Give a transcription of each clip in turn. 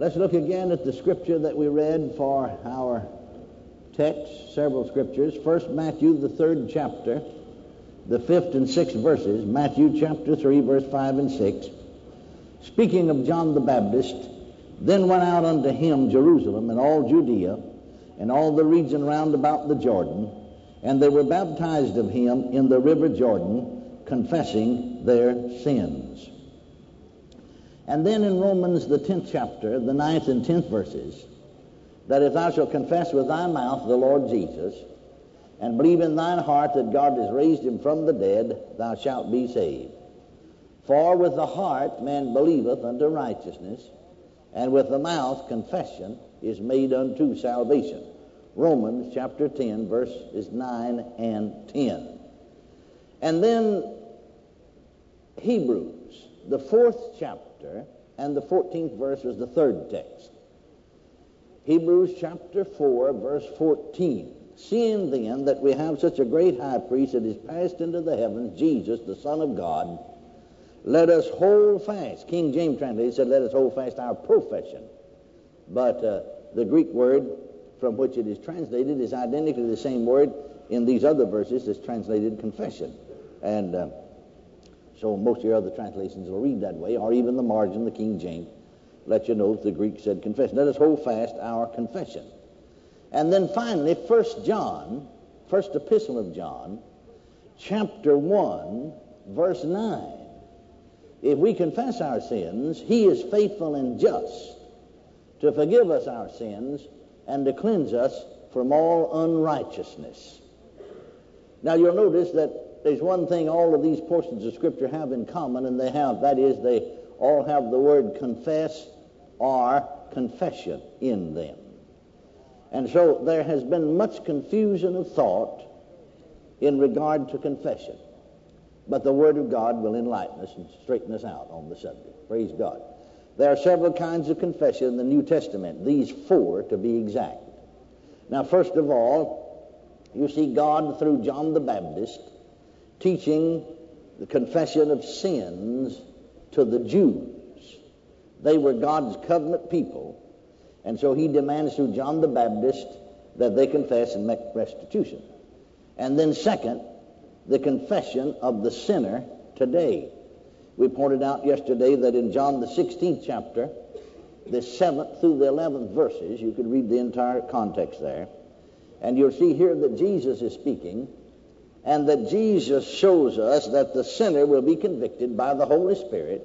Let's look again at the scripture that we read for our text, several scriptures. First, Matthew, the 3rd chapter, the 5th and 6th verses. Matthew chapter 3, verse 5 and 6. Speaking of John the Baptist, then went out unto him Jerusalem and all Judea and all the region round about the Jordan, and they were baptized of him in the river Jordan, confessing their sins. And then in Romans, the 10th chapter, the 9th and 10th verses, that if thou shalt confess with thy mouth the Lord Jesus, and believe in thine heart that God has raised him from the dead, thou shalt be saved. For with the heart man believeth unto righteousness, and with the mouth confession is made unto salvation. Romans chapter 10, verses 9 and 10. And then Hebrews, the 4th chapter, and the 14th verse is the 3rd text. Hebrews chapter 4, verse 14. Seeing then that we have such a great high priest that is passed into the heavens, Jesus, the Son of God, let us hold fast. King James translated said, let us hold fast our profession. But the Greek word from which it is translated is identically the same word in these other verses that's translated confession. And so most of your other translations will read that way, or even the margin, the King James, let you know that the Greek said confession. Let us hold fast our confession. And then finally, 1 John, first epistle of John, chapter 1, verse 9. If we confess our sins, he is faithful and just to forgive us our sins and to cleanse us from all unrighteousness. Now you'll notice that there's one thing all of these portions of Scripture have in common, and that is they all have the word confess or confession in them. And so there has been much confusion of thought in regard to confession. But the Word of God will enlighten us and straighten us out on the subject. Praise God. There are several kinds of confession in the New Testament, these 4 to be exact. Now, first of all, you see God through John the Baptist teaching the confession of sins to the Jews. They were God's covenant people, and so he demands through John the Baptist that they confess and make restitution. And then second, the confession of the sinner today. We pointed out yesterday that in John the 16th chapter, the 7th through the 11th verses, you could read the entire context there, and you'll see here that Jesus is speaking, and that Jesus shows us that the sinner will be convicted by the Holy Spirit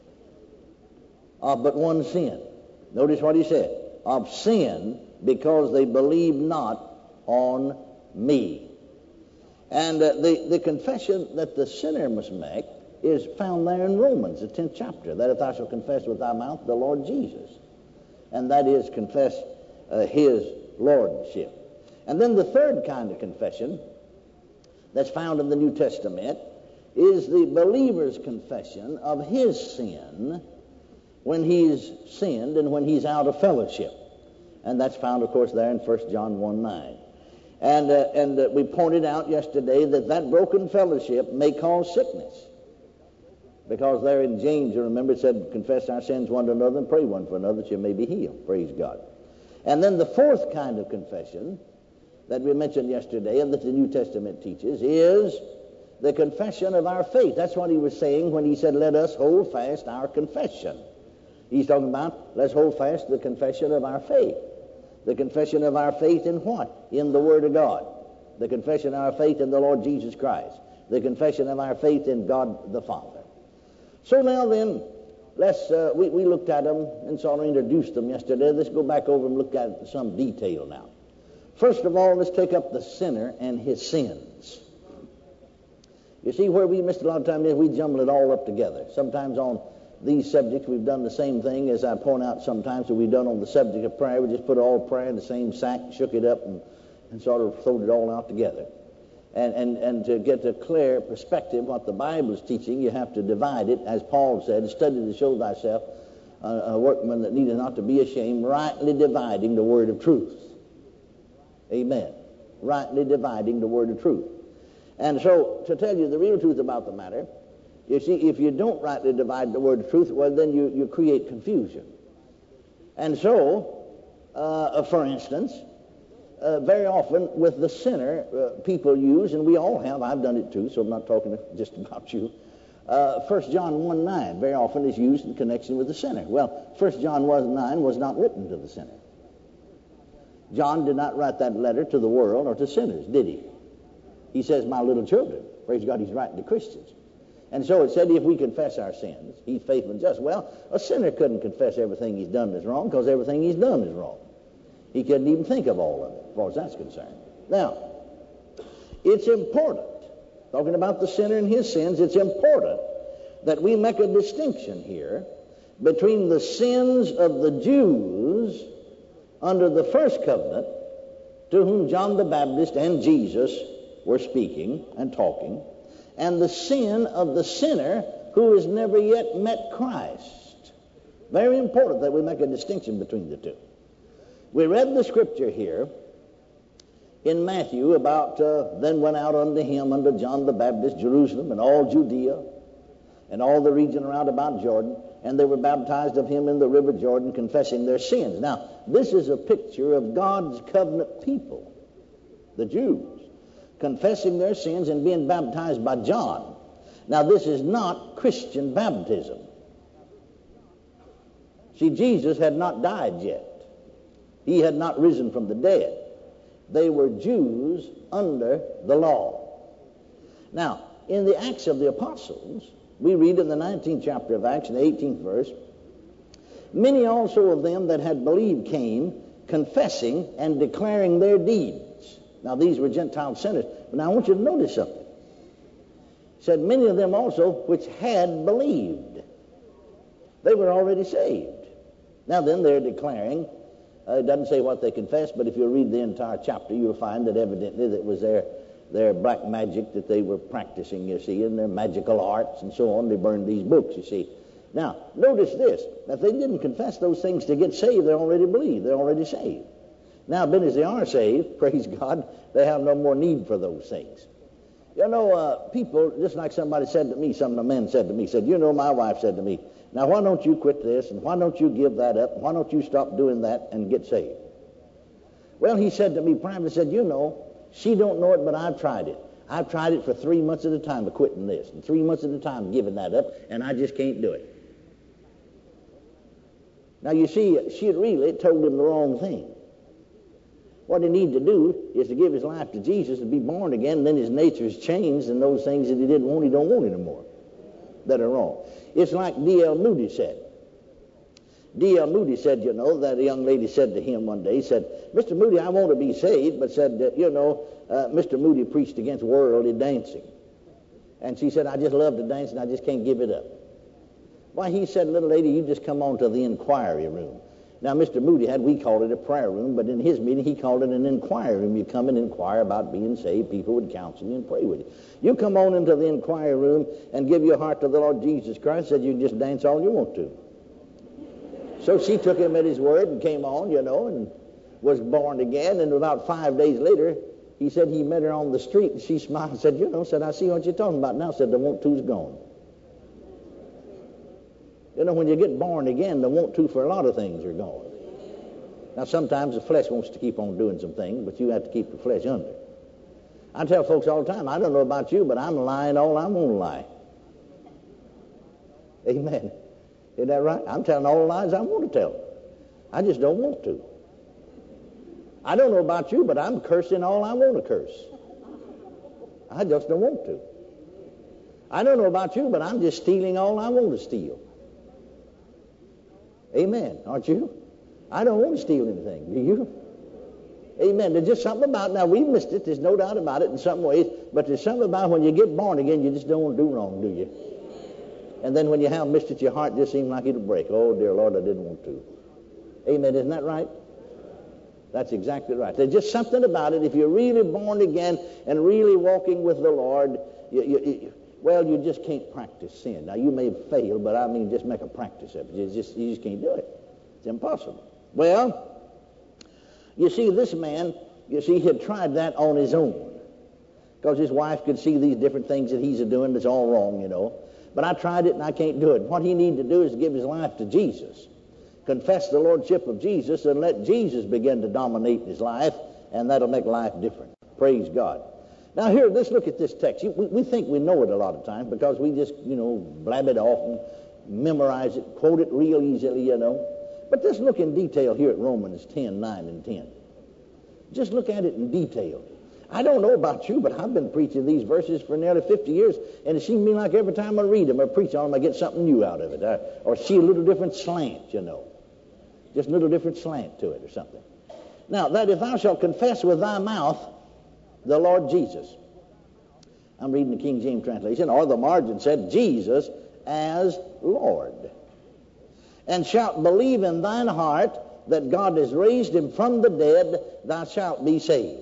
of but one sin. Notice what he said, of sin because they believe not on me. And the confession that the sinner must make is found there in Romans, the 10th chapter, that if thou shalt confess with thy mouth the Lord Jesus, and that is confess his lordship. And then the third kind of confession that's found in the New Testament is the believer's confession of his sin when he's sinned and when he's out of fellowship. And that's found, of course, there in 1 John 1:9. And we pointed out yesterday that broken fellowship may cause sickness. Because there in James, you remember, it said, confess our sins one to another and pray one for another that you may be healed. Praise God. And then the fourth kind of confession that we mentioned yesterday and that the New Testament teaches is the confession of our faith. That's what he was saying when he said, let us hold fast our confession. He's talking about, let's hold fast the confession of our faith. The confession of our faith in what? In the Word of God. The confession of our faith in the Lord Jesus Christ. The confession of our faith in God the Father. So now then, we looked at them and sort of introduced them yesterday. Let's go back over and look at it in some detail now. First of all, let's take up the sinner and his sins. You see, where we missed a lot of time is we jumble it all up together. Sometimes on these subjects we've done the same thing as I point out sometimes that we've done on the subject of prayer. We just put all prayer in the same sack, shook it up, and sort of throwed it all out together. And to get a clear perspective what the Bible is teaching, you have to divide it, as Paul said, study to show thyself a workman that needeth not to be ashamed, rightly dividing the word of truth. Amen. Rightly dividing the word of truth. And so, to tell you the real truth about the matter, you see, if you don't rightly divide the word of truth, well, then you create confusion. And so, for instance, very often with the sinner, people use, and we all have, I've done it too, so I'm not talking just about you. 1 John 1:9 very often is used in connection with the sinner. Well, 1 John 1:9 was not written to the sinner. John did not write that letter to the world or to sinners, did he? He says, my little children. Praise God, he's writing to Christians. And so it said, if we confess our sins, he's faithful and just. Well, a sinner couldn't confess everything he's done is wrong, because everything he's done is wrong. He couldn't even think of all of it, as far as that's concerned. Now, it's important, talking about the sinner and his sins, it's important that we make a distinction here between the sins of the Jews under the first covenant, to whom John the Baptist and Jesus were speaking and talking, and the sin of the sinner who has never yet met Christ. Very important that we make a distinction between the two. We read the scripture here in Matthew about, then went out unto him, unto John the Baptist, Jerusalem and all Judea and all the region around about Jordan, and they were baptized of him in the river Jordan, confessing their sins. Now, this is a picture of God's covenant people, the Jews, confessing their sins and being baptized by John. Now, this is not Christian baptism. See, Jesus had not died yet. He had not risen from the dead. They were Jews under the law. Now, in the Acts of the Apostles, we read in the 19th chapter of Acts, in the 18th verse, many also of them that had believed came, confessing and declaring their deeds. Now, these were Gentile sinners. But now I want you to notice something. It said, many of them also which had believed. They were already saved. Now then, they're declaring, it doesn't say what they confessed, but if you read the entire chapter, you'll find that evidently that was their black magic that they were practicing, you see, and their magical arts and so on. They burned these books, you see. Now, notice this. If they didn't confess those things to get saved, they already believed. They're already saved. Now, being as they are saved, praise God, they have no more need for those things. You know, people, just like somebody said to me, some of the men said to me, said, you know, my wife said to me, now why don't you quit this, and why don't you give that up, and why don't you stop doing that and get saved? Well, he said to me privately, said, you know, she don't know it, but I've tried it. I've tried it for 3 months at a time of quitting this, and 3 months at a time of giving that up, and I just can't do it. Now, you see, she had really told him the wrong thing. What he needed to do is to give his life to Jesus and be born again, and then his nature's changed, and those things that he didn't want, he don't want anymore, that are wrong. It's like D.L. Moody said. D.L. Moody said, you know, that a young lady said to him one day, he said, Mr. Moody, I want to be saved, but said, Mr. Moody preached against worldly dancing. And she said, I just love to dance, and I just can't give it up. Why, he said, little lady, you just come on to the inquiry room. Now, Mr. Moody we called it a prayer room, but in his meeting, he called it an inquiry room. You come and inquire about being saved. People would counsel you and pray with you. You come on into the inquiry room and give your heart to the Lord Jesus Christ, said you can just dance all you want to. So she took him at his word and came on, you know, and was born again. And about 5 days later, he said he met her on the street, and she smiled and said, you know, said, I see what you're talking about now. Said, the want to's gone. You know, when you get born again, the want to for a lot of things are gone. Now, sometimes the flesh wants to keep on doing some things, but you have to keep the flesh under. I tell folks all the time, I don't know about you, but I'm lying all I want to lie. Amen. Isn't that right? I'm telling all the lies I want to tell. I just don't want to. I don't know about you, but I'm cursing all I want to curse. I just don't want to. I don't know about you, but I'm just stealing all I want to steal. Amen, aren't you? I don't want to steal anything, do you? Amen. There's just something about, now we missed it, there's no doubt about it in some ways, but there's something about when you get born again, you just don't want to do wrong, do you? And then when you have missed it, your heart just seems like it'll break. Oh, dear Lord, I didn't want to. Amen, isn't that right? That's exactly right. There's just something about it. If you're really born again and really walking with the Lord, you just can't practice sin. Now, you may fail, but I mean, just make a practice of it. You just can't do it. It's impossible. Well, you see, this man, he had tried that on his own because his wife could see these different things that he's doing that's all wrong, you know. But I tried it, and I can't do it. What he needed to do is give his life to Jesus, confess the lordship of Jesus and let Jesus begin to dominate his life, and that'll make life different. Praise God. Now here, let's look at this text. We think we know it a lot of times because we just, blab it off and memorize it, quote it real easily, But let's look in detail here at Romans 10, 9 and 10. Just look at it in detail. I don't know about you, but I've been preaching these verses for nearly 50 years, and it seems to me like every time I read them or preach on them, I get something new out of it, or see a little different slant, Just a little different slant to it or something. Now, that if thou shalt confess with thy mouth the Lord Jesus. I'm reading the King James translation, or the margin said, Jesus as Lord. And shalt believe in thine heart that God has raised him from the dead, thou shalt be saved.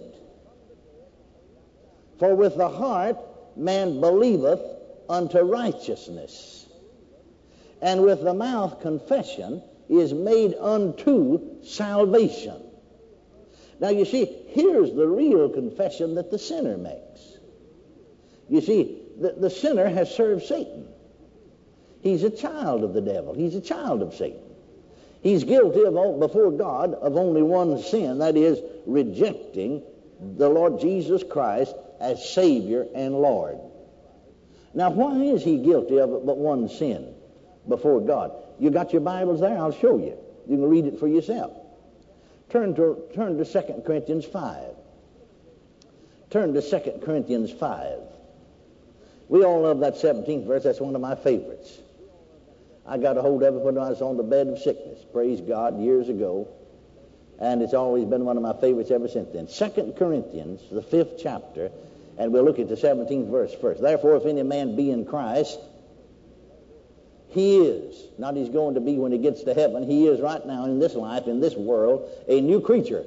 For with the heart man believeth unto righteousness, and with the mouth confession is made unto salvation. Now you see, here's the real confession that the sinner makes. You see, the sinner has served Satan. He's a child of the devil. He's a child of Satan. He's guilty before God of only one sin, that is, rejecting the Lord Jesus Christ as Savior and Lord. Now, why is he guilty of but one sin before God? You got your Bibles there? I'll show you. You can read it for yourself. Turn to 2 Corinthians 5. Turn to 2 Corinthians 5. We all love that 17th verse. That's one of my favorites. I got a hold of it when I was on the bed of sickness, praise God, years ago. And it's always been one of my favorites ever since then. 2 Corinthians, the 5th chapter, and we'll look at the 17th verse first. Therefore, if any man be in Christ, he is, not he's going to be when he gets to heaven, he is right now in this life, in this world, a new creature.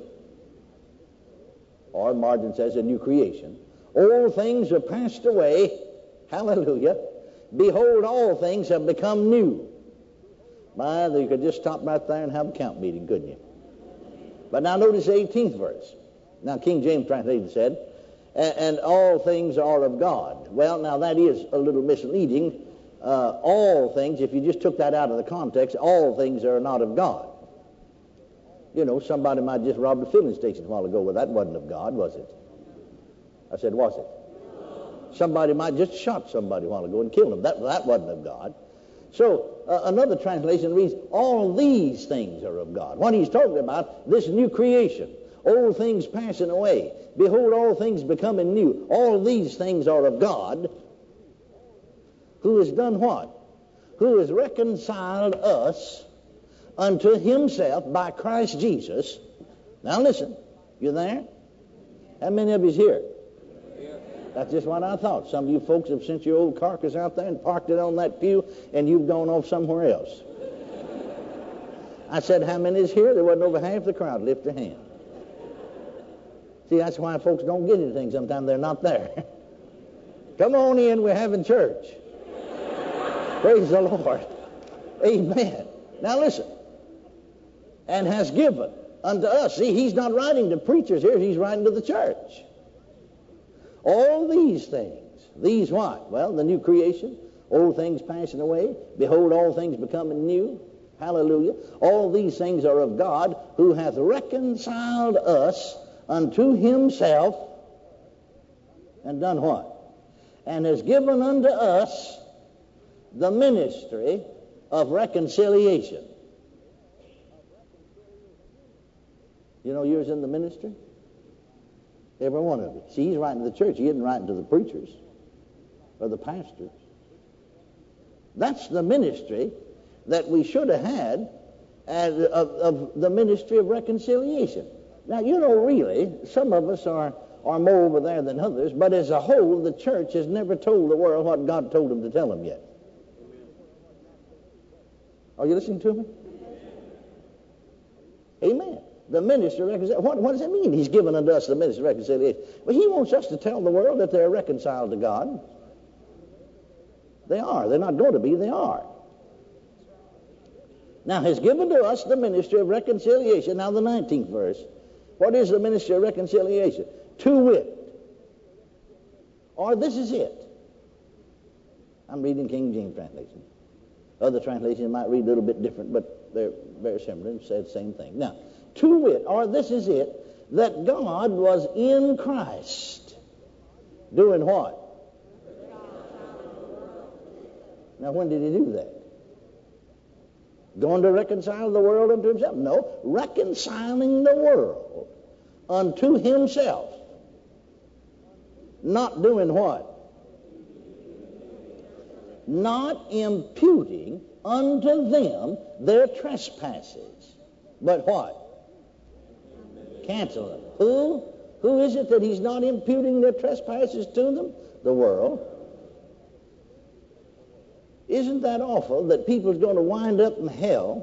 Or margin says a new creation. All things are passed away. Hallelujah. Behold, all things have become new. You could just stop right there and have a camp meeting, couldn't you? But now notice the 18th verse. Now King James translation said, and all things are of God. Well, now that is a little misleading. All things, if you just took that out of the context, all things are not of God. Somebody might just rob a filling station a while ago. Well, that wasn't of God, was it? I said, was it? Somebody might just shot somebody a while ago and killed him. That wasn't of God. So another translation reads, all these things are of God. What he's talking about, this new creation, old things passing away. Behold, all things becoming new. All these things are of God, who has done what? Who has reconciled us unto himself by Christ Jesus. Now listen, you there? How many of you's here? That's just what I thought. Some of you folks have sent your old carcass out there and parked it on that pew, and you've gone off somewhere else. I said, how many is here? There wasn't over half the crowd. Lift their hand. See, that's why folks don't get anything sometimes. They're not there. Come on in. We're having church. Praise the Lord. Amen. Now listen. And has given unto us. See, he's not writing to preachers here. He's writing to the church. All these things. These what? Well, the new creation. Old things passing away. Behold, all things becoming new. Hallelujah. All these things are of God, who hath reconciled us unto himself, and done what? And has given unto us the ministry of reconciliation. You know yours in the ministry? Every one of you. See, he's writing to the church. He isn't writing to the preachers or the pastors. That's the ministry that we should have had of the ministry of reconciliation. Now, really, some of us are more over there than others, but as a whole, the church has never told the world what God told them to tell them yet. Are you listening to me? Amen. The ministry of reconciliation. What does that mean? He's given unto us the ministry of reconciliation. Well, he wants us to tell the world that they're reconciled to God. They are. They're not going to be. They are. Now, has given to us the ministry of reconciliation. Now, the 19th verse. What is the ministry of reconciliation? To wit. Or this is it. I'm reading King James translation. Other translations might read a little bit different, but they're very similar and said the same thing. Now, to wit, or this is it, that God was in Christ. Doing what? Now, when did he do that? Going to reconcile the world unto himself? No, reconciling the world unto himself. Not doing what? Not imputing unto them their trespasses. But what? Cancel them. Who? Who is it that he's not imputing their trespasses to them? The world. Isn't that awful that people's going to wind up in hell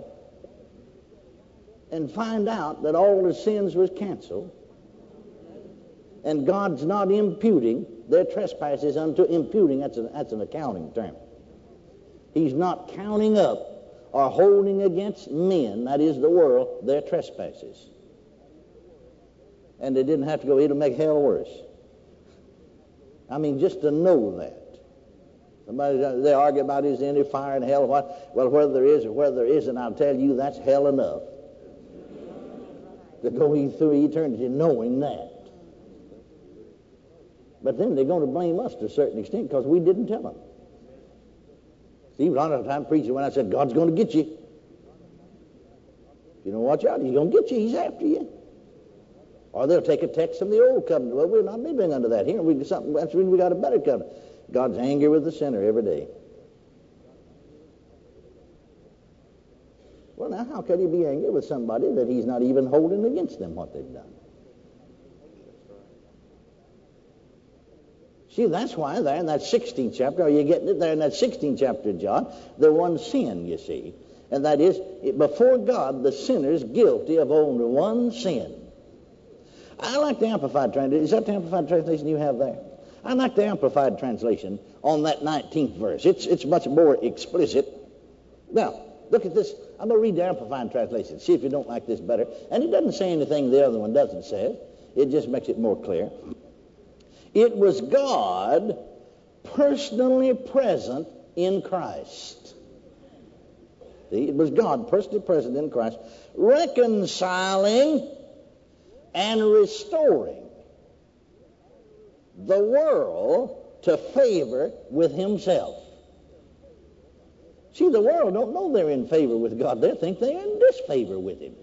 and find out that all their sins was canceled and God's not imputing their trespasses unto imputing? That's an accounting term. He's not counting up or holding against men, that is the world, their trespasses. And they didn't have to go, it'll make hell worse. I mean, just to know that. Somebody, they argue about is there any fire in hell or what? Well, whether there is or whether there isn't, I'll tell you that's hell enough to go through eternity knowing that. But then they're going to blame us to a certain extent because we didn't tell them. See, a lot of the time preaching when I said, God's going to get you. If you don't watch out, he's going to get you. He's after you. Or they'll take a text from the old covenant. Well, we're not living under that here. That's when we got a better covenant. God's angry with the sinner every day. Well, now, how could he be angry with somebody that he's not even holding against them what they've done? See, that's why there in that 16th chapter, are you getting it? There in that 16th chapter of John, the one sin, you see. And that is, before God, the sinner's guilty of only one sin. I like the Amplified translation. Is that the Amplified translation you have there? I like the Amplified translation on that 19th verse. It's much more explicit. Now, look at this. I'm going to read the Amplified translation. See if you don't like this better. And it doesn't say anything the other one doesn't say. It just makes it more clear. It was God personally present in Christ. See, it was God personally present in Christ, reconciling and restoring the world to favor with himself. See, the world don't know they're in favor with God. They think they're in disfavor with him.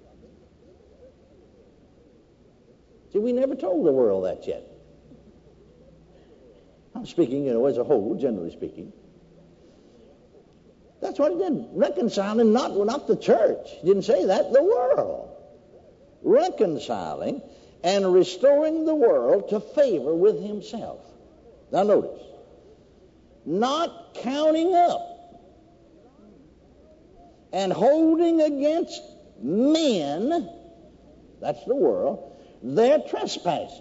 See, we never told the world that yet. I'm speaking, as a whole, generally speaking. That's what he did. Reconciling, not the church. He didn't say that, the world. Reconciling and restoring the world to favor with himself. Now notice, not counting up and holding against men, that's the world, their trespasses.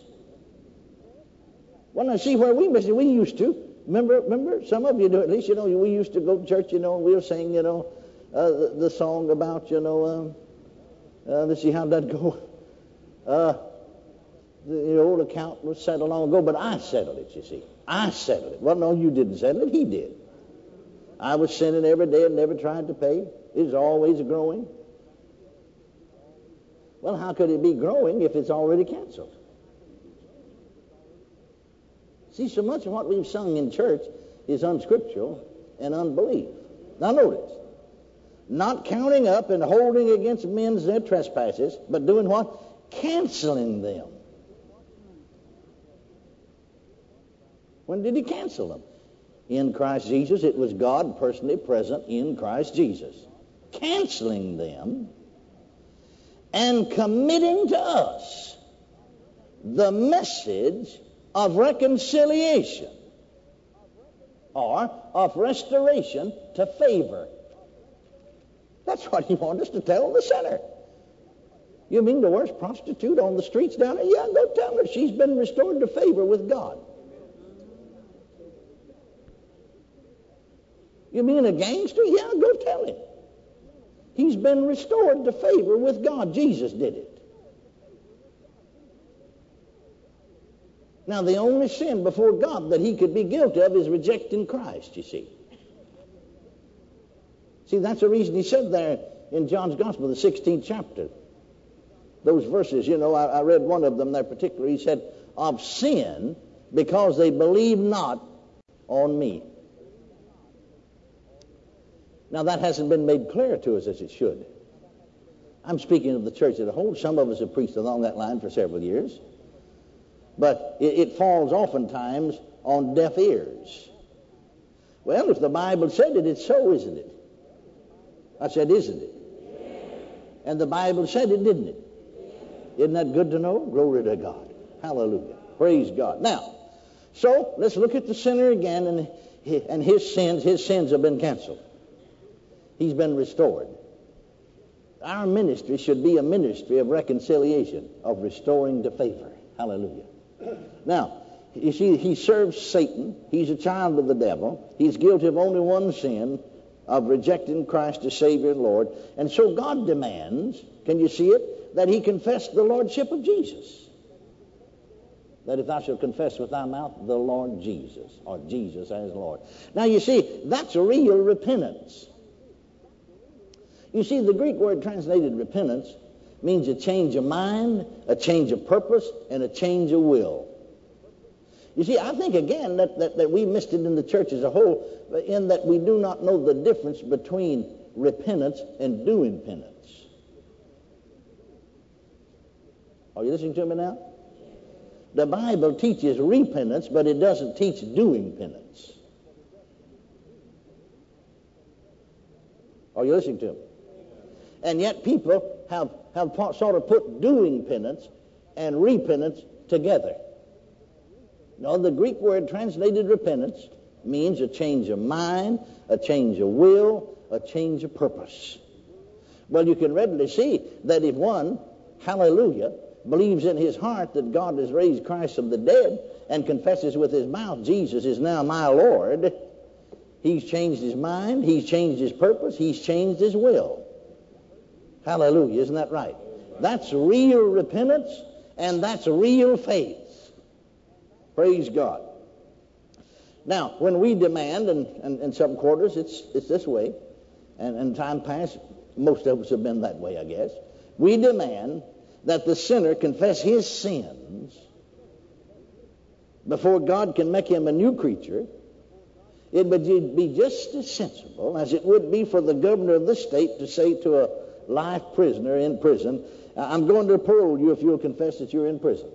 Well, now see where we missed it. We used to. Remember, some of you do, at least, we used to go to church, and we'll sing, the song about, let's see, how'd that go? The old account was settled long ago, but I settled it, you see. I settled it. Well, no, you didn't settle it. He did. I was sinning every day and never tried to pay. It was always growing. Well, how could it be growing if it's already canceled? See, so much of what we've sung in church is unscriptural and unbelief. Now notice, not counting up and holding against men their trespasses, but doing what? Canceling them. When did he cancel them? In Christ Jesus. It was God personally present in Christ Jesus. Canceling them and committing to us the message of reconciliation or of restoration to favor. That's what he wanted us to tell the sinner. You mean the worst prostitute on the streets down there? Yeah, go tell her she's been restored to favor with God. You mean a gangster? Yeah, go tell him. He's been restored to favor with God. Jesus did it. Now, the only sin before God that he could be guilty of is rejecting Christ, you see. See, that's the reason he said there in John's Gospel, the 16th chapter. Those verses, I read one of them there particularly. He said, of sin, because they believe not on me. Now, that hasn't been made clear to us as it should. I'm speaking of the church as a whole. Some of us have preached along that line for several years. But it falls oftentimes on deaf ears. Well, if the Bible said it, it's so, isn't it? I said, isn't it? And the Bible said it, didn't it? Isn't that good to know? Glory to God. Hallelujah. Praise God. Now, so let's look at the sinner again and his sins. His sins have been canceled. He's been restored. Our ministry should be a ministry of reconciliation, of restoring to favor. Hallelujah. Now, you see, he serves Satan. He's a child of the devil. He's guilty of only one sin, of rejecting Christ as Savior and Lord. And so God demands, can you see it, that he confess the lordship of Jesus. That if thou shalt confess with thy mouth the Lord Jesus, or Jesus as Lord. Now you see, that's a real repentance. You see, the Greek word translated repentance means a change of mind, a change of purpose, and a change of will. You see, I think again that we missed it in the church as a whole, in that we do not know the difference between repentance and doing penance. Are you listening to me now? The Bible teaches repentance, but it doesn't teach doing penance. Are you listening to me? And yet people have sort of put doing penance and repentance together. No, the Greek word translated repentance means a change of mind, a change of will, a change of purpose. Well, you can readily see that if one, hallelujah, believes in his heart that God has raised Christ from the dead and confesses with his mouth, Jesus is now my Lord, he's changed his mind, he's changed his purpose, he's changed his will. Hallelujah, isn't that right? That's real repentance, and that's real faith. Praise God. Now, when we demand, and in some quarters it's this way, and in time past, most of us have been that way, I guess. We demand that the sinner confess his sins before God can make him a new creature. It would be just as sensible as it would be for the governor of this state to say to a life prisoner in prison, I'm going to parole you if you'll confess that you're in prison.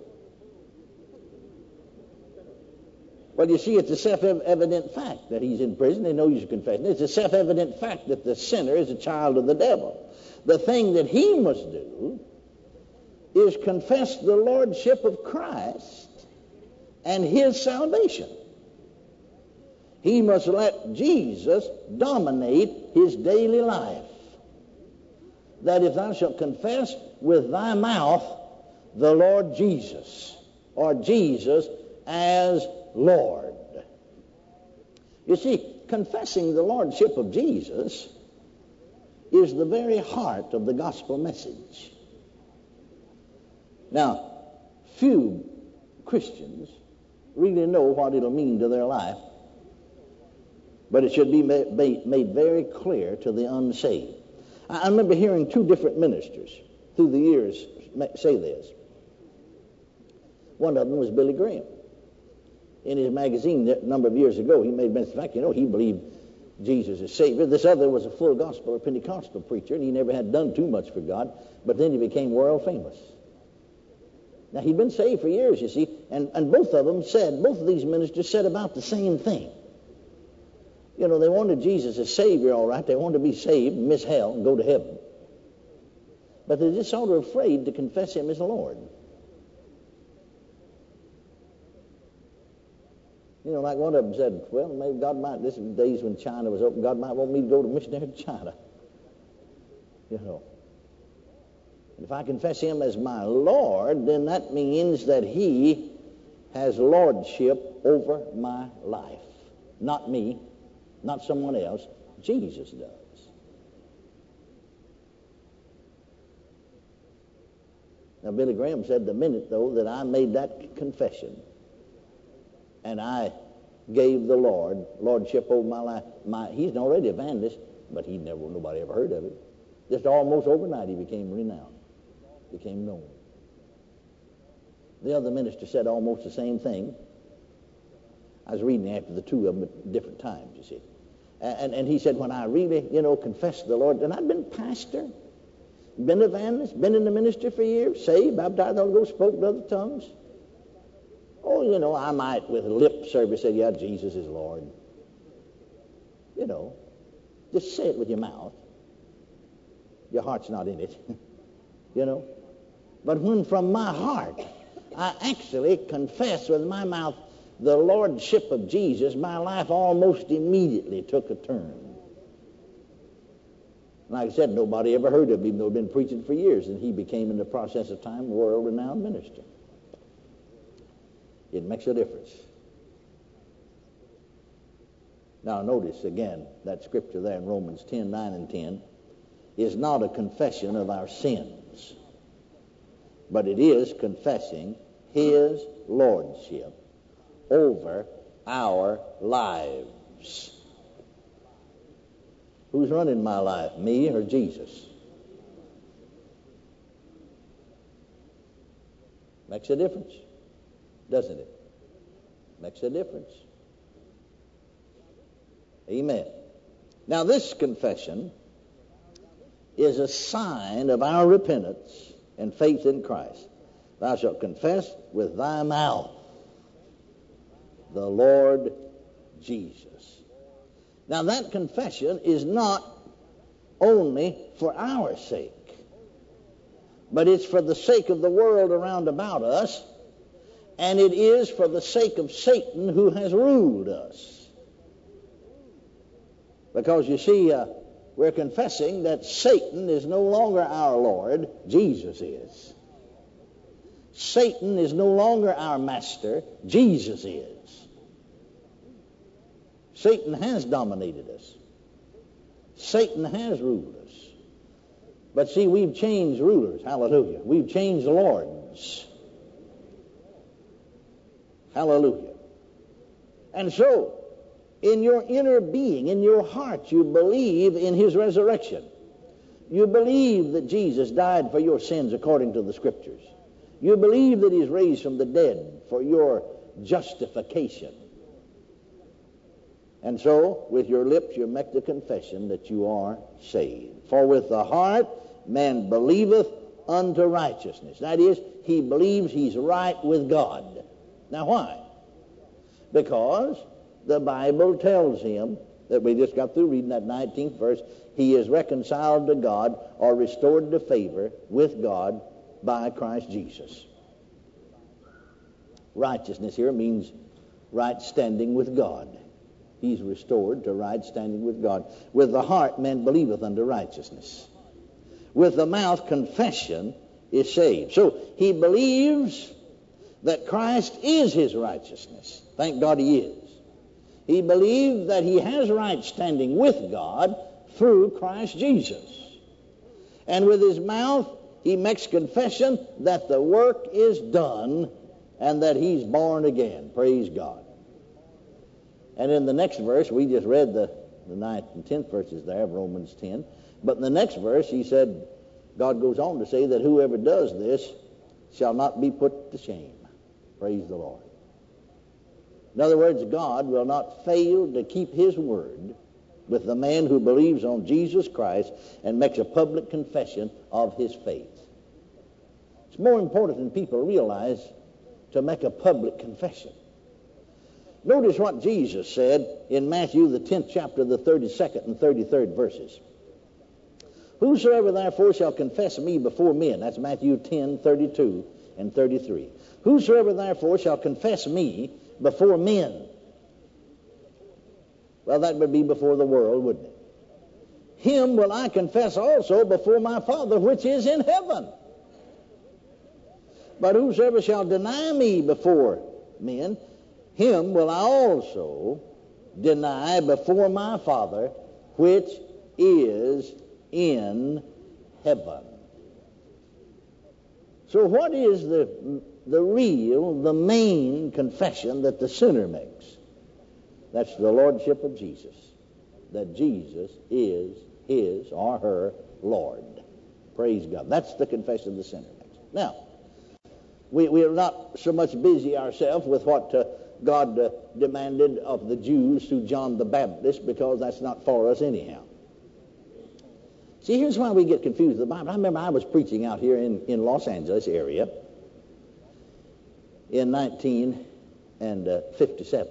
Well, you see, it's a self-evident fact that he's in prison. They know he's confessing. It's a self-evident fact that the sinner is a child of the devil. The thing that he must do is confess the lordship of Christ and his salvation. He must let Jesus dominate his daily life. That if thou shalt confess with thy mouth the Lord Jesus, or Jesus as Lord. You see, confessing the lordship of Jesus is the very heart of the gospel message. Now, few Christians really know what it'll mean to their life, but it should be made very clear to the unsaved. I remember hearing two different ministers through the years say this. One of them was Billy Graham. In his magazine a number of years ago, he made mention of the fact, he believed Jesus is Savior. This other was a full gospel or Pentecostal preacher, and he never had done too much for God, but then he became world famous. Now, he'd been saved for years, you see, and both of these ministers said about the same thing. They wanted Jesus as Savior, all right. They wanted to be saved, miss hell, and go to heaven. But they're just sort of afraid to confess him as Lord. Like one of them said, well, maybe God might, this is the days when China was open, God might want me to go to missionary to China. If I confess him as my Lord, then that means that he has lordship over my life. Not me, not someone else. Jesus does. Now, Billy Graham said the minute, though, that I made that confession and I gave the Lord lordship over my life, he's already evangelist. but nobody ever heard of him. Just almost overnight he became renowned, became known. The other minister said almost the same thing. I was reading after the two of them at different times, you see. And he said, when I really, confessed to the Lord, and I'd been pastor, been evangelist, been in the ministry for years, saved, baptized, the Holy Ghost, spoke in other tongues. Oh, I might with lip service say, yeah, Jesus is Lord. Just say it with your mouth. Your heart's not in it, But when from my heart I actually confess with my mouth the lordship of Jesus, my life almost immediately took a turn. Like I said, nobody ever heard of him, even though he'd been preaching for years, and he became, in the process of time, a world-renowned minister. It makes a difference. Now notice again, that scripture there in Romans 10, 9 and 10 is not a confession of our sins, but it is confessing his lordship over our lives. Who's running my life, me or Jesus? Makes a difference, doesn't it? Makes a difference. Amen. Now this confession is a sign of our repentance and faith in Christ. Thou shalt confess with thy mouth the Lord Jesus. Now that confession is not only for our sake, but it's for the sake of the world around about us, and it is for the sake of Satan who has ruled us. Because you see, we're confessing that Satan is no longer our Lord, Jesus is. Satan is no longer our master, Jesus is. Satan has dominated us. Satan has ruled us. But see, we've changed rulers. Hallelujah. We've changed lords. Hallelujah. And so, in your inner being, in your heart, you believe in his resurrection. You believe that Jesus died for your sins according to the Scriptures. You believe that he's raised from the dead for your justification. And so, with your lips, you make the confession that you are saved. For with the heart, man believeth unto righteousness. That is, he believes he's right with God. Now, why? Because the Bible tells him, that we just got through reading that 19th verse, he is reconciled to God or restored to favor with God by Christ Jesus. Righteousness here means right standing with God. He's restored to right standing with God. With the heart, man believeth unto righteousness. With the mouth, confession is saved. So he believes that Christ is his righteousness. Thank God he is. He believes that he has right standing with God through Christ Jesus. And with his mouth, he makes confession that the work is done and that he's born again. Praise God. And in the next verse, we just read the 9th and 10th verses there of Romans 10. But in the next verse, he said, God goes on to say that whoever does this shall not be put to shame. Praise the Lord. In other words, God will not fail to keep his word with the man who believes on Jesus Christ and makes a public confession of his faith. It's more important than people realize to make a public confession. Notice what Jesus said in Matthew, the 10th chapter, the 32nd and 33rd verses. Whosoever therefore shall confess me before men, that's Matthew 10, 32 and 33. Whosoever therefore shall confess me before men. Well, that would be before the world, wouldn't it? Him will I confess also before my Father which is in heaven. But whosoever shall deny me before men, him will I also deny before my Father which is in heaven. So what is the main confession that the sinner makes? That's the lordship of Jesus. that Jesus is his or her Lord. Praise God. That's the confession of the sinner. Now, we are not so much busy ourselves with what God demanded of the Jews through John the Baptist, because that's not for us anyhow. See, here's why we get confused with the Bible. I remember I was preaching out here in Los Angeles area in 1957,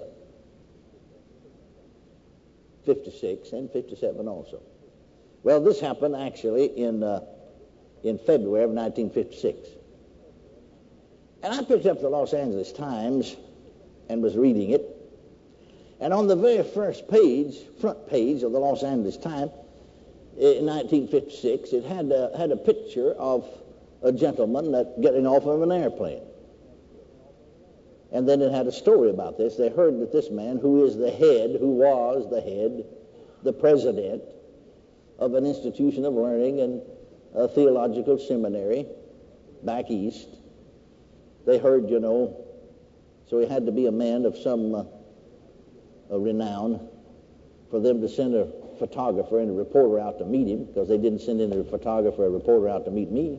56, and 57 also. Well, this happened actually in February of 1956. And I picked up the Los Angeles Times and was reading it. And on the very first page, front page of the Los Angeles Times, in 1956, it had a picture of a gentleman getting off of an airplane. And then it had a story about this. They heard that this man, who was the head, the president of an institution of learning and a theological seminary back east, they heard, so he had to be a man of some renown for them to send a photographer and a reporter out to meet him, because they didn't send in a photographer or a reporter out to meet me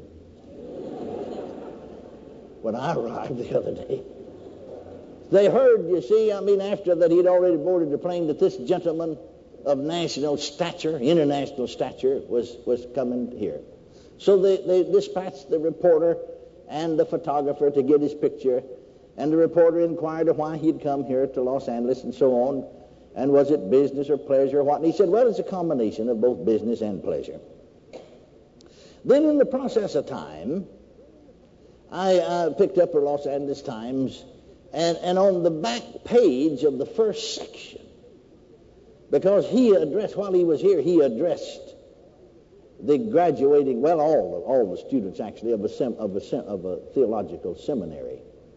when I arrived the other day. They heard, you see, after that he'd already boarded the plane, that this gentleman of national stature, international stature, was coming here. So they dispatched the reporter and the photographer to get his picture, and the reporter inquired why he'd come here to Los Angeles and so on, and was it business or pleasure or what, and he said, well, it's a combination of both business and pleasure. Then in the process of time, I picked up the Los Angeles Times, and on the back page of the first section, because while he was here, he addressed the graduating, well, all the students actually of a theological seminary.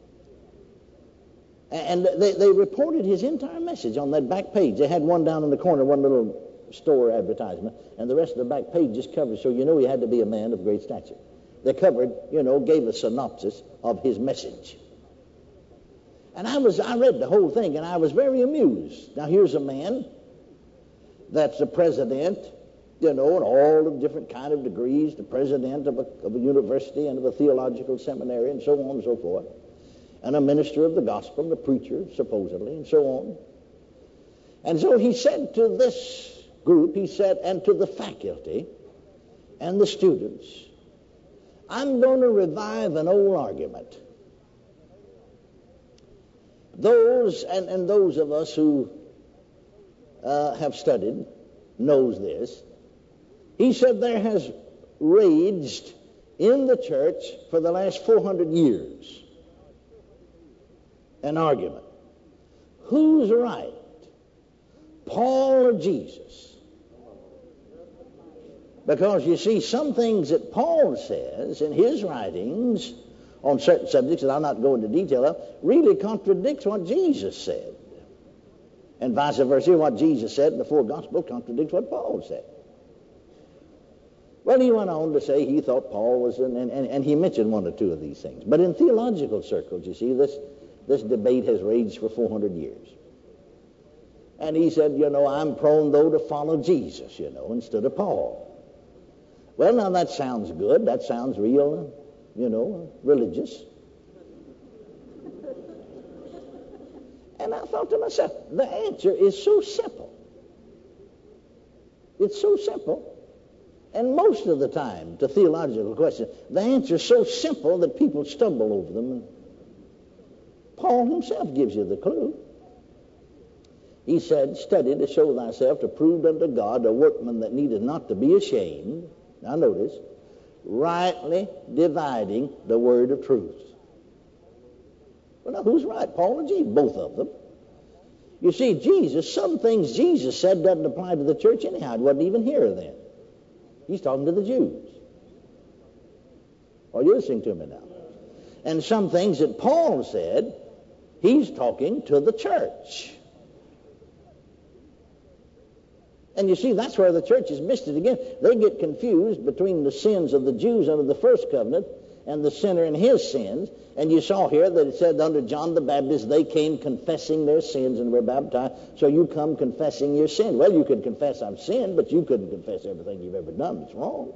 And they reported his entire message on that back page. They had one down in the corner, one little store advertisement, and the rest of the back page just covered, so he had to be a man of great stature. They covered, gave a synopsis of his message. And I read the whole thing, and I was very amused. Now, here's a man that's the president, and all the different kind of degrees, the president of a university and of a theological seminary, and so on and so forth, and a minister of the gospel, a preacher, supposedly, and so on. And so he said to this group, and to the faculty and the students, I'm going to revive an old argument. Those of us who have studied knows this. He said there has raged in the church for the last 400 years an argument. Who's right, Paul or Jesus? Because you see, some things that Paul says in his writings on certain subjects that I'll not go into detail of really contradicts what Jesus said. And vice versa, what Jesus said in the four Gospels contradicts what Paul said. Well, he went on to say he thought Paul was, and he mentioned one or two of these things. But in theological circles, you see, this debate has raged for 400 years. And he said, I'm prone, though, to follow Jesus, instead of Paul. Well, now that sounds good. That sounds real, religious. And I thought to myself, the answer is so simple. It's so simple. And most of the time, to theological questions, the answer is so simple that people stumble over them. And Paul himself gives you the clue. He said, study to show thyself approved unto God, a workman that needeth not to be ashamed. Now notice, rightly dividing the word of truth. Well, now, who's right, Paul or Jesus? Both of them. You see, some things Jesus said doesn't apply to the church anyhow. It wasn't even here then. He's talking to the Jews. Are you listening to me now? And some things that Paul said, he's talking to the church. And you see, that's where the church has missed it again. They get confused between the sins of the Jews under the first covenant and the sinner in his sins. And you saw here that it said under John the Baptist, they came confessing their sins and were baptized. So you come confessing your sin. Well, you could confess I've sinned, but you couldn't confess everything you've ever done that's wrong.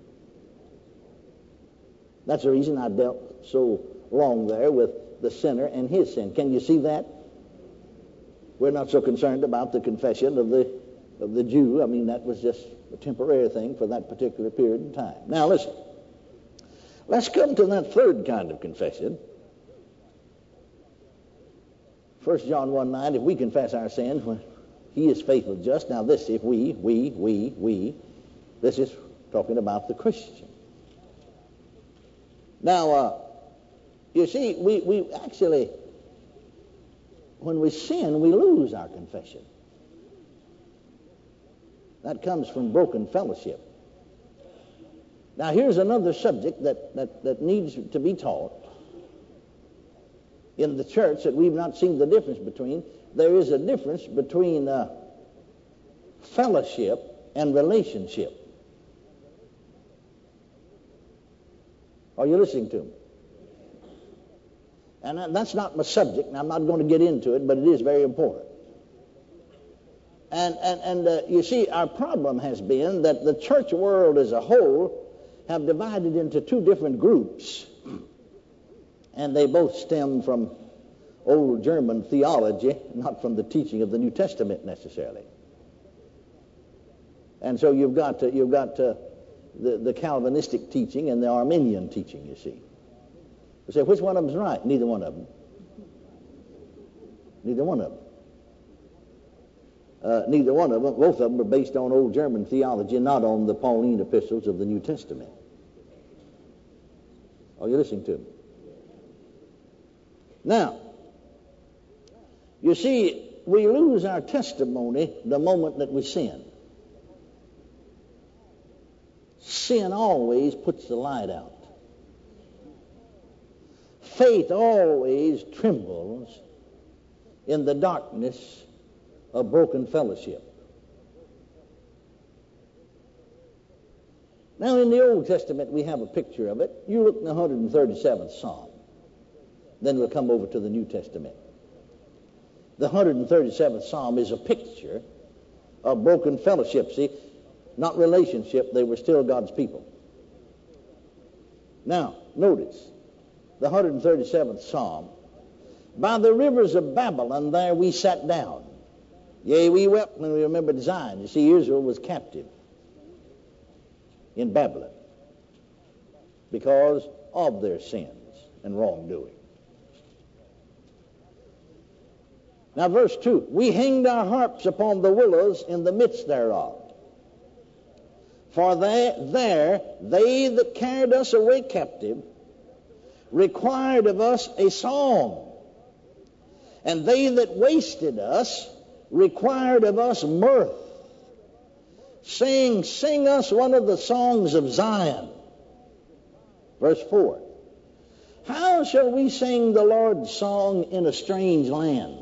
That's the reason I dealt so long there with the sinner and his sin. Can you see that? We're not so concerned about the confession of the Jew. I mean, that was just a temporary thing for that particular period of time. Now, listen. Let's come to that third kind of confession. 1 John 1:9, if we confess our sins, well, he is faithful and just. Now, this, if we, this is talking about the Christian. Now, you see, we actually, when we sin, we lose our confession. That comes from broken fellowship. Now, here's another subject that needs to be taught in the church that we've not seen the difference between. There is a difference between fellowship and relationship. Are you listening to me? And that's not my subject, and I'm not going to get into it, but it is very important. And you see, our problem has been that the church world as a whole have divided into two different groups, and they both stem from old German theology, not from the teaching of the New Testament necessarily. And so you've got the Calvinistic teaching and the Arminian teaching, you see. You say, which one of them is right? Neither one of them. Neither one of them. Neither one of them, both of them are based on old German theology, not on the Pauline epistles of the New Testament. Are you listening to me? Now, you see, we lose our testimony the moment that we sin. Sin always puts the light out. Faith always trembles in the darkness of broken fellowship. Now, in the Old Testament, we have a picture of it. You look in the 137th Psalm. Then we'll come over to the New Testament. The 137th Psalm is a picture of broken fellowship. See, not relationship. They were still God's people. Now, notice the 137th Psalm. By the rivers of Babylon, there we sat down. Yea, we wept when we remembered Zion. You see, Israel was captive in Babylon because of their sins and wrongdoing. Now, verse 2, we hanged our harps upon the willows in the midst thereof. For they that carried us away captive required of us a song, and they that wasted us required of us mirth, saying, sing us one of the songs of Zion. Verse 4, how shall we sing the Lord's song in a strange land?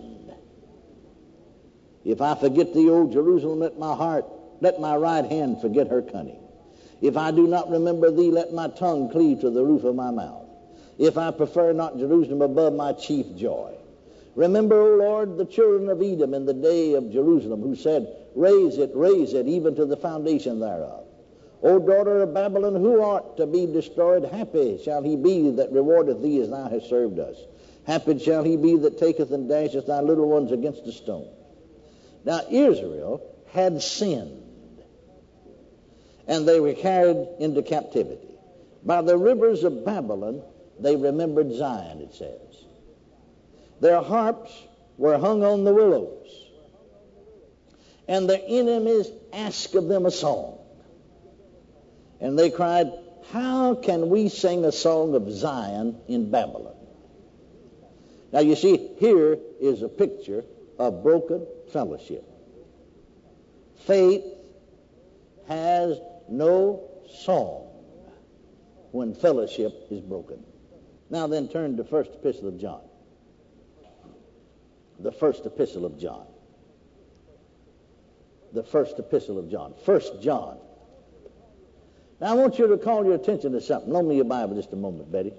If I forget thee, O Jerusalem, let my right hand forget her cunning. If I do not remember thee, let my tongue cleave to the roof of my mouth. If I prefer not Jerusalem above my chief joy. Remember, O Lord, the children of Edom in the day of Jerusalem, who said, raise it, even to the foundation thereof. O daughter of Babylon, who art to be destroyed, happy shall he be that rewardeth thee as thou hast served us. Happy shall he be that taketh and dasheth thy little ones against a stone. Now, Israel had sinned, and they were carried into captivity. By the rivers of Babylon, they remembered Zion, it says. Their harps were hung on the willows, and their enemies asked of them a song. And they cried, how can we sing a song of Zion in Babylon? Now, you see, here is a picture of broken fellowship. Faith has no song when fellowship is broken. Now then, turn to First Epistle of John. The First Epistle of John. The First Epistle of John. 1 John Now, I want you to call your attention to something. Loan me your Bible just a moment, Betty.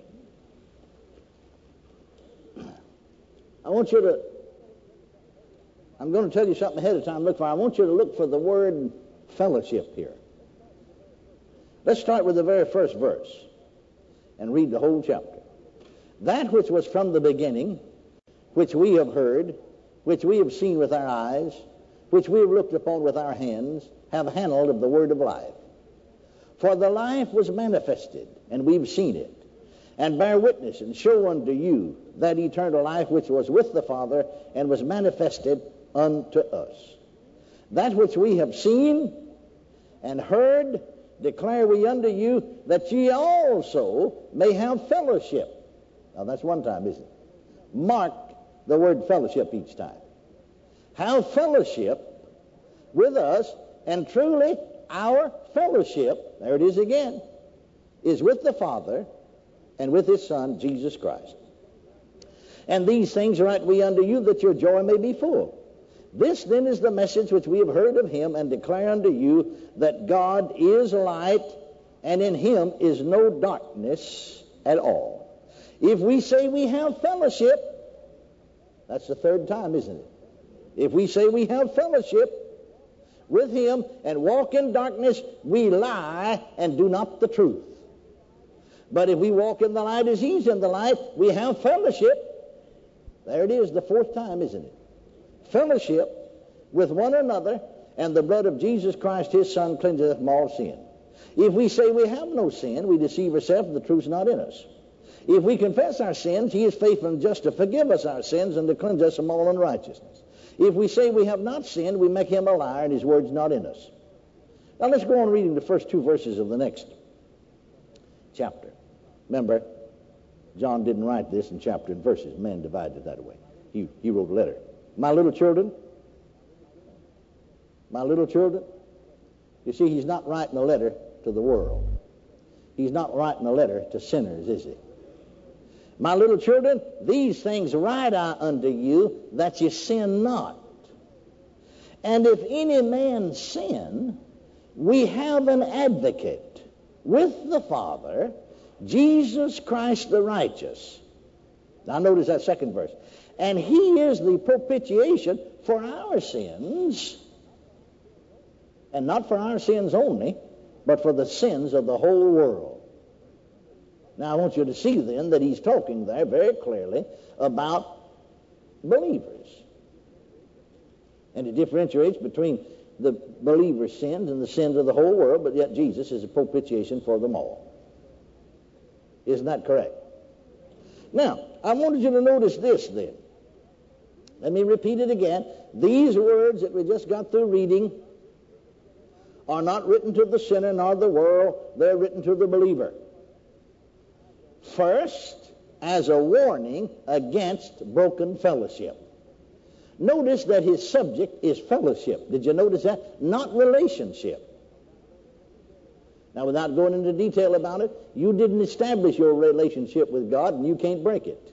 I'm going to tell you something ahead of time. I want you to look for the word fellowship here. Let's start with the very first verse and read the whole chapter. That which was from the beginning, which we have heard, which we have seen with our eyes, which we have looked upon with our hands, have handled of the word of life. For the life was manifested, and we've seen it, and bear witness and show unto you that eternal life which was with the Father and was manifested unto us. That which we have seen and heard declare we unto you, that ye also may have fellowship. Now that's one time, isn't it? Mark the word fellowship each time. Have fellowship with us, and truly our fellowship, there it is again, is with the Father and with his Son, Jesus Christ. And these things write we unto you, that your joy may be full. This then is the message which we have heard of him, and declare unto you, that God is light, and in him is no darkness at all. If we say we have fellowship, that's the third time, isn't it? If we say we have fellowship with him and walk in darkness, we lie and do not the truth. But if we walk in the light as he's in the light, we have fellowship. There it is, the fourth time, isn't it? Fellowship with one another, and the blood of Jesus Christ, his Son, cleanseth from all sin. If we say we have no sin, we deceive ourselves, and the truth's not in us. If we confess our sins, he is faithful and just to forgive us our sins and to cleanse us from all unrighteousness. If we say we have not sinned, we make him a liar, and his word's not in us. Now let's go on reading the first two verses of the next chapter. Remember, John didn't write this in chapter and verses. Man divided it that way. He wrote a letter. My little children, you see, he's not writing a letter to the world. He's not writing a letter to sinners, is he? My little children, these things write I unto you, that ye sin not. And if any man sin, we have an advocate with the Father, Jesus Christ the righteous. Now notice that second verse. And he is the propitiation for our sins, and not for our sins only, but for the sins of the whole world. Now I want you to see then that he's talking there very clearly about believers. And it differentiates between the believer's sins and the sins of the whole world, but yet Jesus is a propitiation for them all. Isn't that correct? Now, I wanted you to notice this then. Let me repeat it again. These words that we just got through reading are not written to the sinner nor the world. They're written to the believer. First, as a warning against broken fellowship. Notice that his subject is fellowship. Did you notice that? Not relationship. Now, without going into detail about it, you didn't establish your relationship with God, and you can't break it.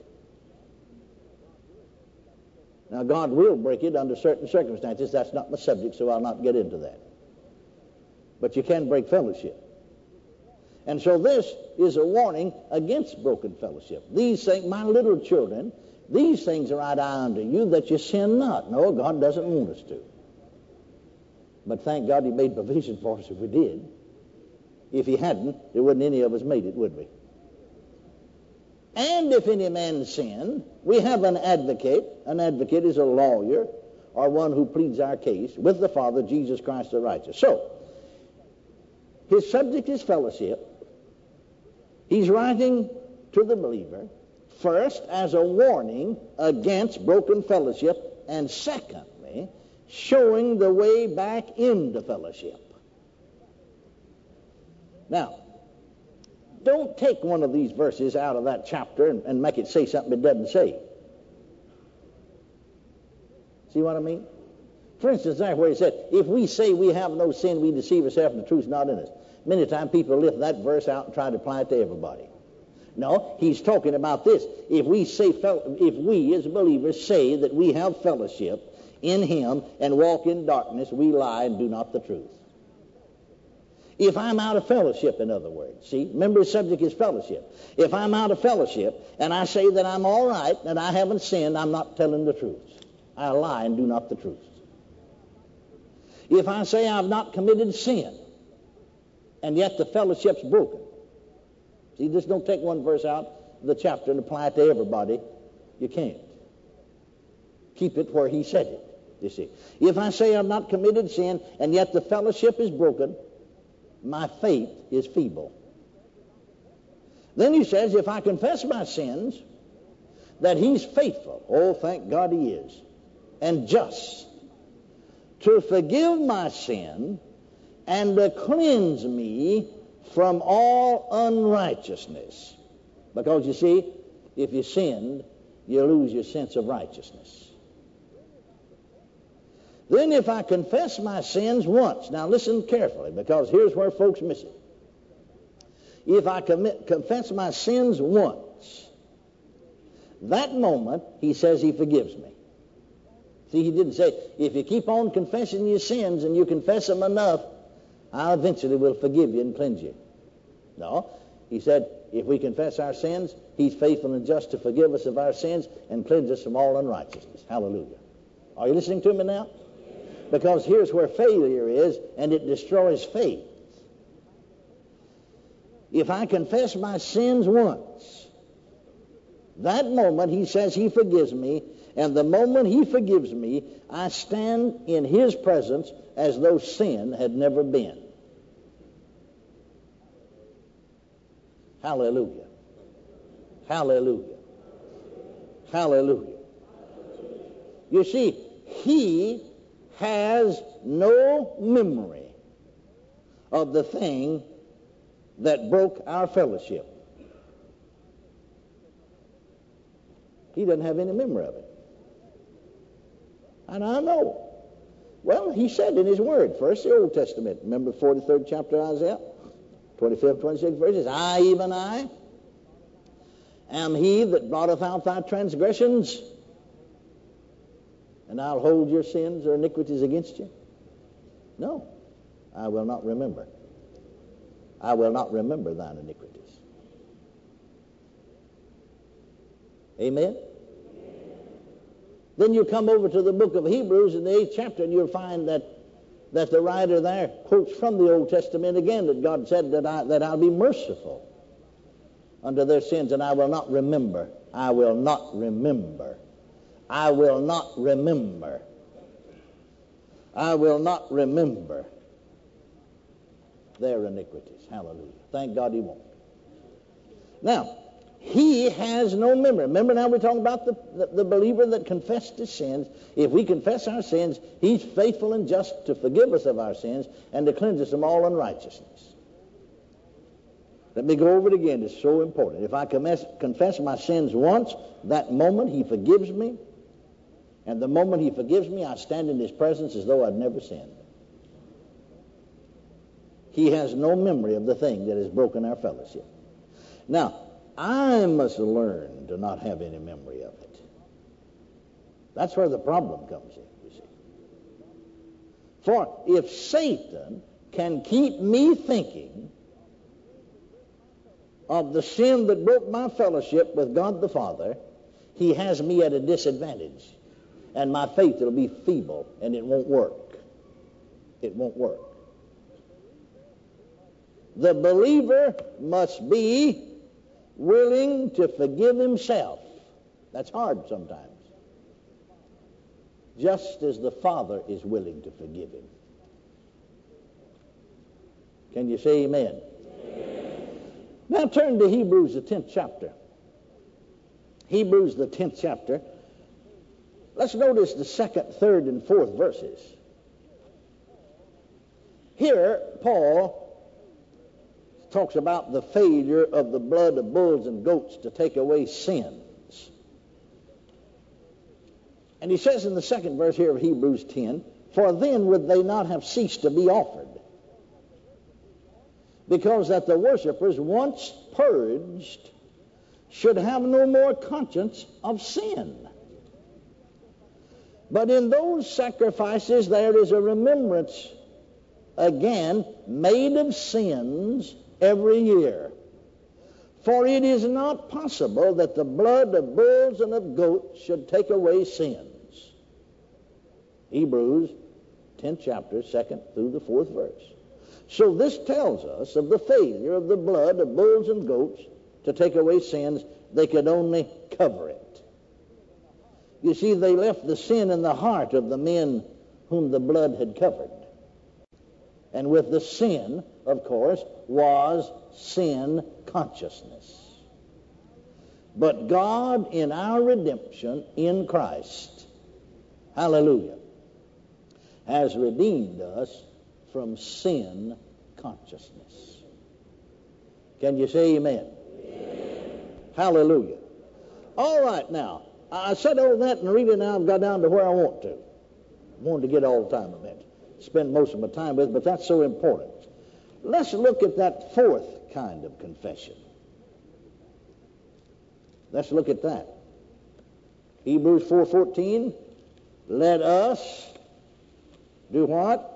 Now, God will break it under certain circumstances. That's not my subject, so I'll not get into that. But you can break fellowship. And so this is a warning against broken fellowship. These things, my little children, these things write I unto you, that you sin not. No, God doesn't want us to. But thank God he made provision for us if we did. If he hadn't, there wouldn't any of us made it, would we? And if any man sin, we have an advocate. An advocate is a lawyer or one who pleads our case with the Father, Jesus Christ the righteous. So, his subject is fellowship. He's writing to the believer, first, as a warning against broken fellowship, and secondly, showing the way back into fellowship. Now, don't take one of these verses out of that chapter and make it say something it doesn't say. See what I mean? For instance, there where he said, if we say we have no sin, we deceive ourselves and the truth's not in us. Many times people lift that verse out and try to apply it to everybody. No, he's talking about this. If we as believers say that we have fellowship in him and walk in darkness, we lie and do not the truth. If I'm out of fellowship, in other words. See, remember the subject is fellowship. If I'm out of fellowship and I say that I'm all right, that I haven't sinned, I'm not telling the truth. I lie and do not the truth. If I say I've not committed sin, and yet the fellowship's broken. See, just don't take one verse out of the chapter and apply it to everybody. You can't. Keep it where he said it, you see. If I say I've not committed sin, and yet the fellowship is broken, my faith is feeble. Then he says, if I confess my sins, that he's faithful. Oh, thank God he is. And just to forgive my sin and to cleanse me from all unrighteousness. Because you see, if you sinned, you lose your sense of righteousness. Then if I confess my sins once, now listen carefully, because here's where folks miss it. If I confess my sins once, that moment, he says he forgives me. See, he didn't say, if you keep on confessing your sins and you confess them enough, I eventually will forgive you and cleanse you. No, he said, if we confess our sins, he's faithful and just to forgive us of our sins and cleanse us from all unrighteousness. Hallelujah. Are you listening to me now? Because here's where failure is, and it destroys faith. If I confess my sins once, that moment he says he forgives me, and the moment he forgives me, I stand in his presence as though sin had never been. Hallelujah. Hallelujah. Hallelujah. You see, he has no memory of the thing that broke our fellowship. He doesn't have any memory of it. And I know. Well, he said in his word, first the Old Testament, remember 43rd chapter of Isaiah, 25th, 26th verses, I, even I, am he that blotteth out thy transgressions, and I'll hold your sins or iniquities against you. No, I will not remember. I will not remember thine iniquities. Amen? Then you come over to the book of Hebrews in the 8th chapter, and you'll find that the writer there quotes from the Old Testament again, that God said that I'll be merciful unto their sins, and I will not remember. I will not remember. I will not remember. I will not remember their iniquities. Hallelujah. Thank God he won't. Now, he has no memory. Remember now we're talking about the believer that confessed his sins. If we confess our sins, he's faithful and just to forgive us of our sins and to cleanse us from all unrighteousness. Let me go over it again. It's so important. If I confess my sins once, that moment he forgives me. And the moment he forgives me, I stand in his presence as though I'd never sinned. He has no memory of the thing that has broken our fellowship. Now, I must learn to not have any memory of it. That's where the problem comes in, you see. For if Satan can keep me thinking of the sin that broke my fellowship with God the Father, he has me at a disadvantage. And my faith will be feeble, and it won't work. It won't work. The believer must be willing to forgive himself. That's hard sometimes. Just as the Father is willing to forgive him. Can you say amen? Amen. Now turn to Hebrews, the 10th chapter. Hebrews, the 10th chapter. Let's notice the 2nd, 3rd, and 4th verses. Here, Paul talks about the failure of the blood of bulls and goats to take away sins. And he says in the 2nd verse here of Hebrews 10, for then would they not have ceased to be offered, because that the worshipers, once purged, should have no more conscience of sin. But in those sacrifices there is a remembrance again made of sins every year. For it is not possible that the blood of bulls and of goats should take away sins. Hebrews 10th chapter, 2nd through the 4th verse. So this tells us of the failure of the blood of bulls and goats to take away sins. They could only cover it. You see, they left the sin in the heart of the men whom the blood had covered. And with the sin, of course, was sin consciousness. But God, in our redemption in Christ, hallelujah, has redeemed us from sin consciousness. Can you say amen? Amen. Hallelujah. All right, now, I said all that, and really now I've got down to where I want to. I wanted to get all the time I meant. Spend most of my time with, but that's so important. Let's look at that fourth kind of confession. Let's look at that. Hebrews 4:14. Let us do what?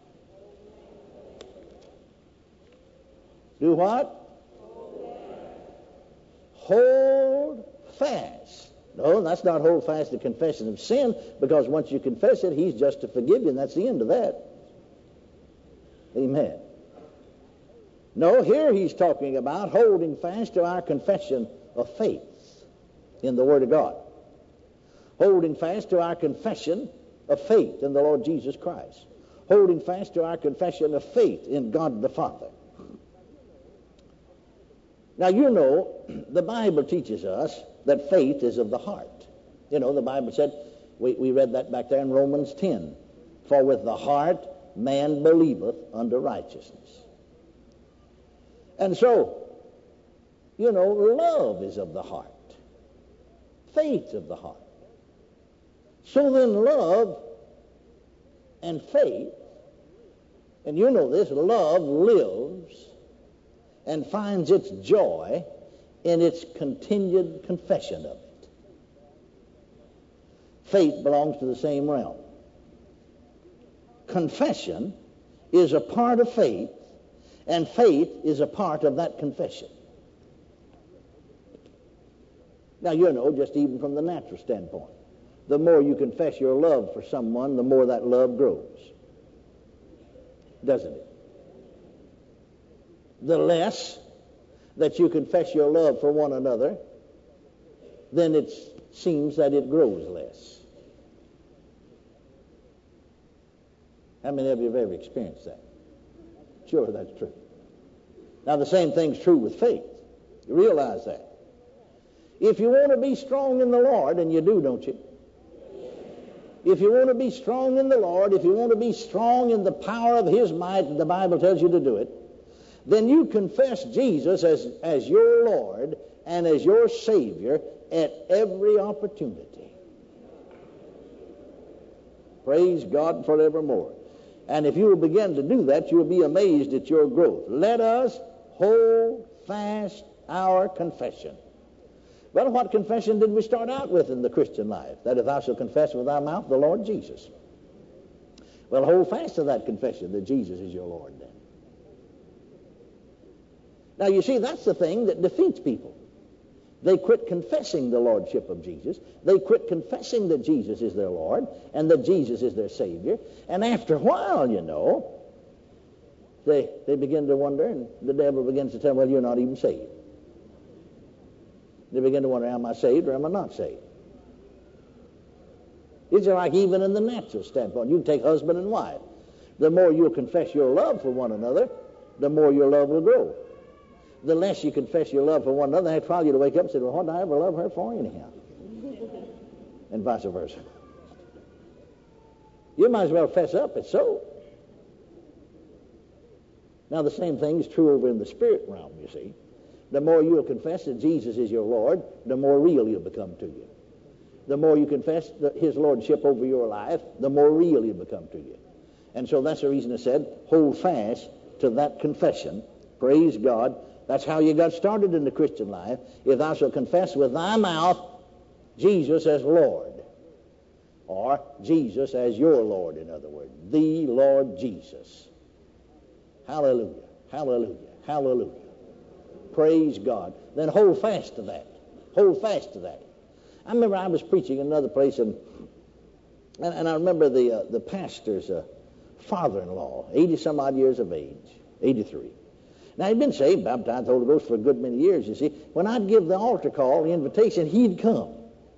Do what? Hold fast. No, that's not hold fast the confession of sin, because once you confess it, he's just to forgive you, and that's the end of that. Amen. No, here he's talking about holding fast to our confession of faith in the Word of God. Holding fast to our confession of faith in the Lord Jesus Christ. Holding fast to our confession of faith in God the Father. Now, you know, the Bible teaches us that faith is of the heart. You know, the Bible said, we read that back there in Romans 10, for with the heart man believeth unto righteousness. And so, you know, love is of the heart. Faith of the heart. So then love and faith, and you know this, love lives and finds its joy in its continued confession of it. Faith belongs to the same realm. Confession is a part of faith, and faith is a part of that confession. Now, you know, just even from the natural standpoint, the more you confess your love for someone, the more that love grows. Doesn't it? The less that you confess your love for one another, then it seems that it grows less. How many of you have ever experienced that? Sure, that's true. Now, the same thing's true with faith. You realize that. If you want to be strong in the Lord, and you do, don't you? If you want to be strong in the Lord, if you want to be strong in the power of His might, the Bible tells you to do it, then you confess Jesus as your Lord and as your Savior at every opportunity. Praise God forevermore. And if you will begin to do that, you will be amazed at your growth. Let us hold fast our confession. Well, what confession did we start out with in the Christian life? That if thou shalt confess with thy mouth the Lord Jesus. Well, hold fast to that confession that Jesus is your Lord then. Now, you see, that's the thing that defeats people. They quit confessing the lordship of Jesus. They quit confessing that Jesus is their Lord and that Jesus is their Savior. And after a while, you know, they begin to wonder, and the devil begins to tell them, well, you're not even saved. They begin to wonder, am I saved or am I not saved? It's like even in the natural standpoint. You can take husband and wife. The more you'll confess your love for one another, the more your love will grow. The less you confess your love for one another, after a while you'll wake up and say, well, what did I ever love her for anyhow? And vice versa. You might as well fess up, it's so. Now the same thing is true over in the spirit realm, you see. The more you'll confess that Jesus is your Lord, the more real He'll become to you. The more you confess His Lordship over your life, the more real He'll become to you. And so that's the reason I said, hold fast to that confession. Praise God. That's how you got started in the Christian life. If thou shalt confess with thy mouth Jesus as Lord, or Jesus as your Lord, in other words, the Lord Jesus. Hallelujah. Hallelujah. Hallelujah. Praise God. Then hold fast to that. Hold fast to that. I remember I was preaching in another place, and I remember the pastor's father-in-law, 80-some-odd years of age, 83. Now, he'd been saved, baptized, Holy Ghost for a good many years, you see. When I'd give the altar call, the invitation, he'd come.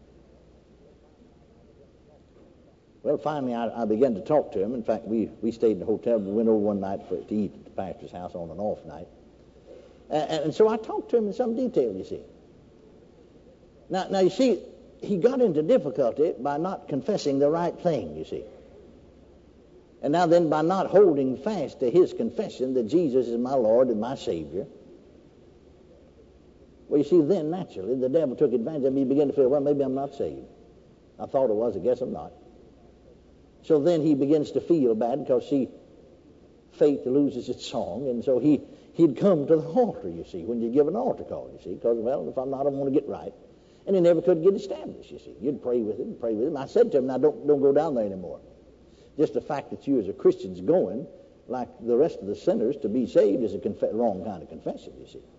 Well, finally, I began to talk to him. In fact, we stayed in the hotel. We went over one night to eat at the pastor's house on an off night. And so I talked to him in some detail, you see. Now, you see, he got into difficulty by not confessing the right thing, you see. And now then, by not holding fast to his confession that Jesus is my Lord and my Savior. Well, you see, then naturally, the devil took advantage of me. He began to feel, well, maybe I'm not saved. I thought it was. I guess I'm not. So then he begins to feel bad because, see, faith loses its song. And so he'd come to the altar, you see, when you give an altar call, you see, because, well, if I'm not, I'm going to get right. And he never could get established, you see. You'd pray with him, pray with him. I said to him, now don't go down there anymore. Just the fact that you as a Christian's going, like the rest of the sinners, to be saved is a wrong kind of confession, you see.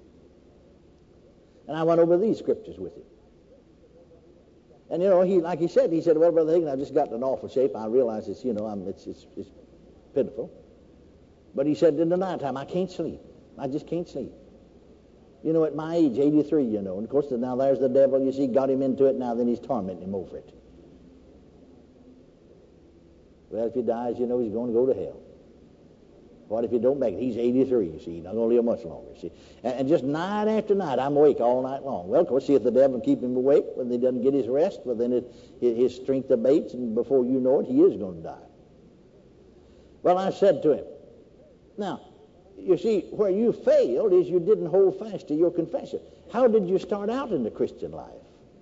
And I went over these scriptures with him. And, you know, like he said, well, Brother Hagin, I've just gotten in awful shape. I realize it's, you know, it's pitiful. But he said, in the nighttime, I can't sleep. I just can't sleep. You know, at my age, 83, you know, and of course, now there's the devil, you see, got him into it, now then he's tormenting him over it. Well, if he dies, you know, he's going to go to hell. What if he don't make it? He's 83, you see. He's not going to live much longer, see. And just night after night, I'm awake all night long. Well, of course, see, if the devil can keep him awake when he doesn't get his rest, well, then his strength abates, and before you know it, he is going to die. Well, I said to him, now, you see, where you failed is you didn't hold fast to your confession. How did you start out in the Christian life?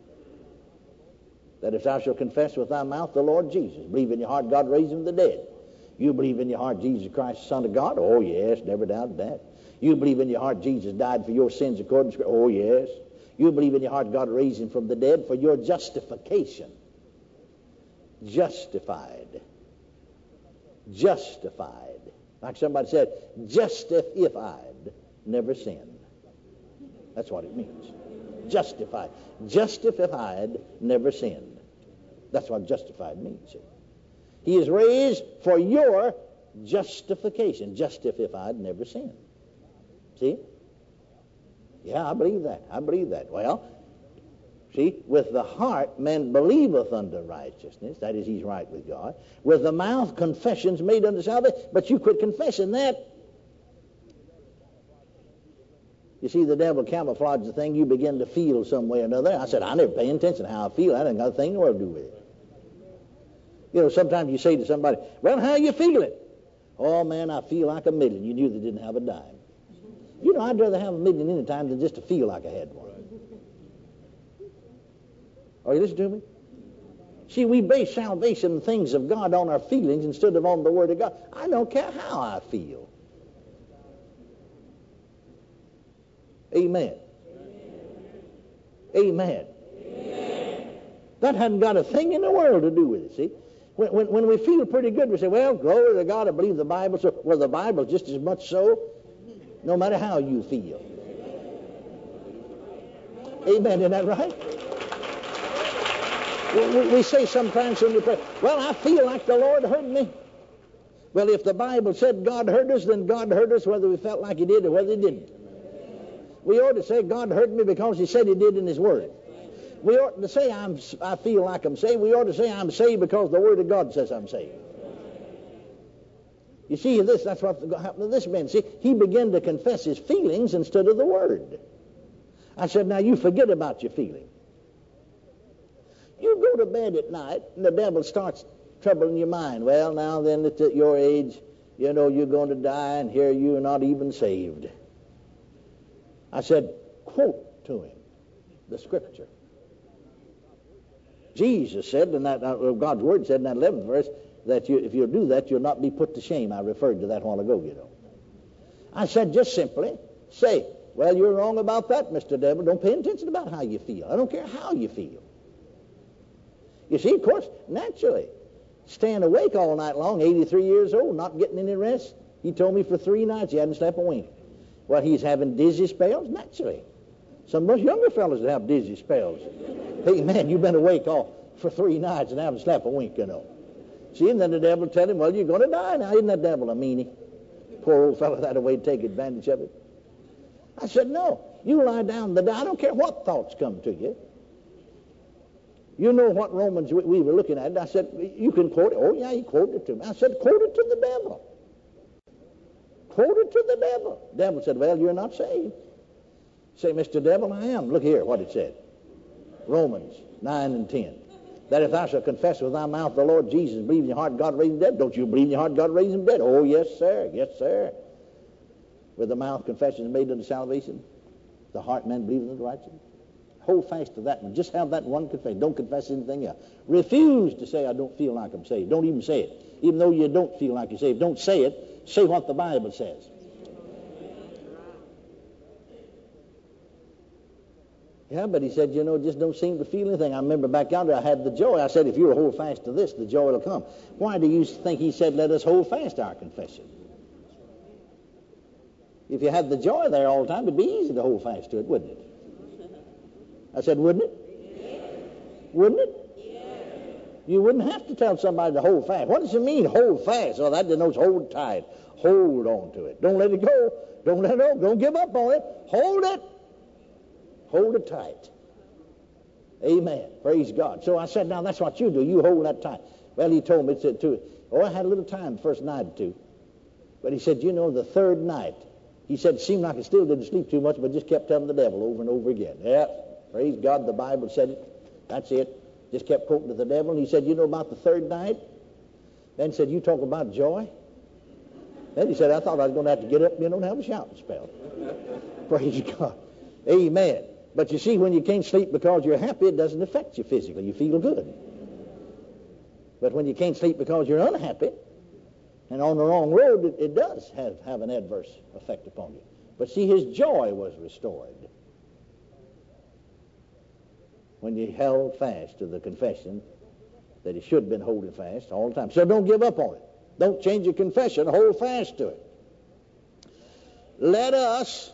That if thou shalt confess with thy mouth the Lord Jesus, believe in your heart God raised him from the dead. You believe in your heart Jesus Christ, the Son of God? Oh, yes, never doubted that. You believe in your heart Jesus died for your sins according to Scripture? Oh, yes. You believe in your heart God raised him from the dead for your justification. Justified. Justified. Like somebody said, justified, never sinned. That's what it means. Justified. Justified, never sinned. That's what justified means. See? He is raised for your justification. Justified, never sinned. See? Yeah, I believe that. I believe that. Well, see, with the heart man believeth unto righteousness. That is, he's right with God. With the mouth confession's made unto salvation. But you quit confessing that. You see, the devil camouflages the thing. You begin to feel some way or another. I said, I never pay attention to how I feel. I ain't got a thing to do with it. You know, sometimes you say to somebody, well, how you feeling? Oh, man, I feel like a million. You knew they didn't have a dime. You know, I'd rather have a million any time than just to feel like I had one. Are you listening to me? See, we base salvation and things of God on our feelings instead of on the Word of God. I don't care how I feel. Amen. Amen. Amen. That hadn't got a thing in the world to do with it, see? When we feel pretty good, we say, well, glory to God, I believe the Bible. So, well, the Bible just as much so, no matter how you feel. Amen, isn't that right? We say sometimes when we pray, well, I feel like the Lord heard me. Well, if the Bible said God heard us, then God heard us whether we felt like he did or whether he didn't. We ought to say God heard me because he said he did in his word. We ought to say I feel like I'm saved. We ought to say I'm saved because the Word of God says I'm saved. You see, that's what happened to this man. See, he began to confess his feelings instead of the Word. I said, now you forget about your feeling. You go to bed at night and the devil starts troubling your mind. Well, now then, at your age, you know you're going to die, and here you're not even saved. I said, quote to him the Scripture. Jesus said, and that God's Word said in that 11th verse, that if you'll do that, you'll not be put to shame. I referred to that a while ago, you know. I said, just simply say, well, you're wrong about that, Mr. Devil. Don't pay attention about how you feel. I don't care how you feel. You see, of course, naturally, staying awake all night long, 83 years old, not getting any rest, He told me for 3 nights he hadn't slept a wink. Well, he's having dizzy spells? Naturally. Some of us younger fellas that have dizzy spells. Hey, man, you've been awake all for 3 nights and haven't slept a wink, you know. See, and then the devil tell him, well, you're going to die now. Isn't that devil a meanie? Poor old fellow that way to take advantage of it. I said, no, you lie down. I don't care what thoughts come to you. You know what Romans we were looking at. I said, you can quote it. Oh, yeah, he quoted it to me. I said, quote it to the devil. Quote it to the devil. The devil said, well, you're not saved. Say, Mr. Devil, I am. Look here what it said. Romans 9 and 10. That if thou shalt confess with thy mouth the Lord Jesus, believe in your heart God raised him dead. Don't you believe in your heart God raised him dead? Oh, yes, sir. Yes, sir. With the mouth confession is made unto salvation. The heart man believeth unto righteousness. Hold fast to that one. Just have that one confession. Don't confess anything else. Refuse to say, I don't feel like I'm saved. Don't even say it. Even though you don't feel like you're saved, don't say it. Say what the Bible says. Yeah, but he said, just don't seem to feel anything. I remember back out there, I had the joy. I said, if you'll hold fast to this, the joy will come. Why do you think he said, let us hold fast to our confession? If you had the joy there all the time, it'd be easy to hold fast to it, wouldn't it? I said, wouldn't it? Yes. Wouldn't it? Yes. You wouldn't have to tell somebody to hold fast. What does it mean, hold fast? Well, that denotes hold tight. Hold on to it. Don't let it go. Don't let it go. Don't give up on it. Hold it. Hold it tight. Amen. Praise God. So I said, now that's what you do. You hold that tight. Well, he told me, I had a little time the first night or two. But he said, the third night, he said, it seemed like I still didn't sleep too much, but just kept telling the devil over and over again. Yeah, praise God, the Bible said it. That's it. Just kept quoting to the devil. And he said, about the third night? Then he said, you talk about joy? Then he said, I thought I was going to have to get up, and have a shouting spell. Praise God. Amen. But you see, when you can't sleep because you're happy, it doesn't affect you physically. You feel good. But when you can't sleep because you're unhappy and on the wrong road, it does have an adverse effect upon you. But see, his joy was restored when he held fast to the confession that he should have been holding fast all the time. So don't give up on it. Don't change your confession. Hold fast to it. Let us,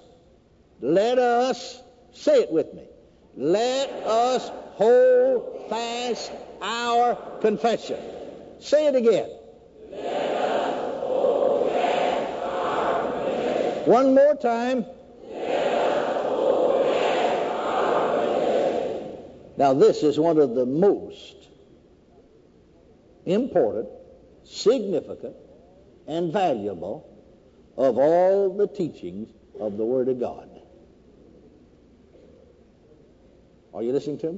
say it with me. Let us hold fast our confession. Say it again. Let us hold fast our confession. One more time. Let us hold fast our confession. Now this is one of the most important, significant, and valuable of all the teachings of the Word of God. Are you listening to me?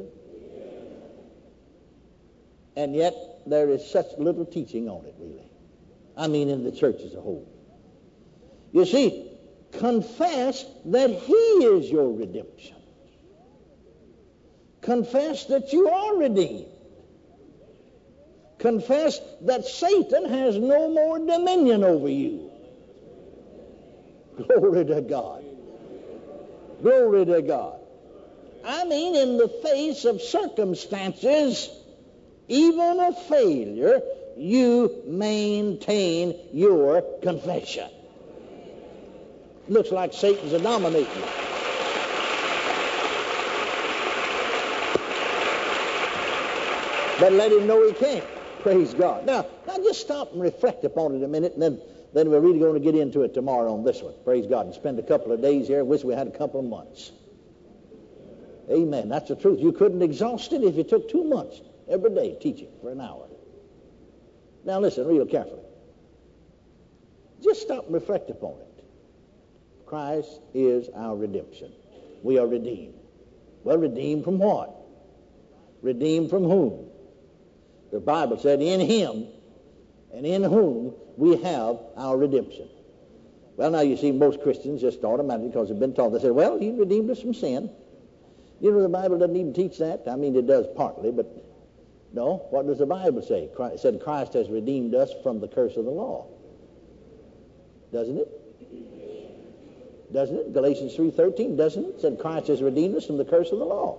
And yet there is such little teaching on it, really. I mean, in the church as a whole. You see, confess that He is your redemption. Confess that you are redeemed. Confess that Satan has no more dominion over you. Glory to God. Glory to God. I mean, in the face of circumstances, even of failure, you maintain your confession. Looks like Satan's a dominating you. But let him know he can't. Praise God. Now just stop and reflect upon it a minute, and then we're really going to get into it tomorrow on this one. Praise God. And spend a couple of days here. Wish we had a couple of months. Amen. That's the truth. You couldn't exhaust it if you took 2 months every day teaching for an hour. Now listen real carefully. Just stop and reflect upon it. Christ is our redemption. We are redeemed. Well, redeemed from what? Redeemed from whom? The Bible said, in Him and in whom we have our redemption. Well, now you see, most Christians just automatically, because they've been taught, they say, well, He redeemed us from sin. The Bible doesn't even teach that. I mean, it does partly, but no. What does the Bible say? It said Christ has redeemed us from the curse of the law. Doesn't it? Doesn't it? Galatians 3:13, doesn't it? It said Christ has redeemed us from the curse of the law.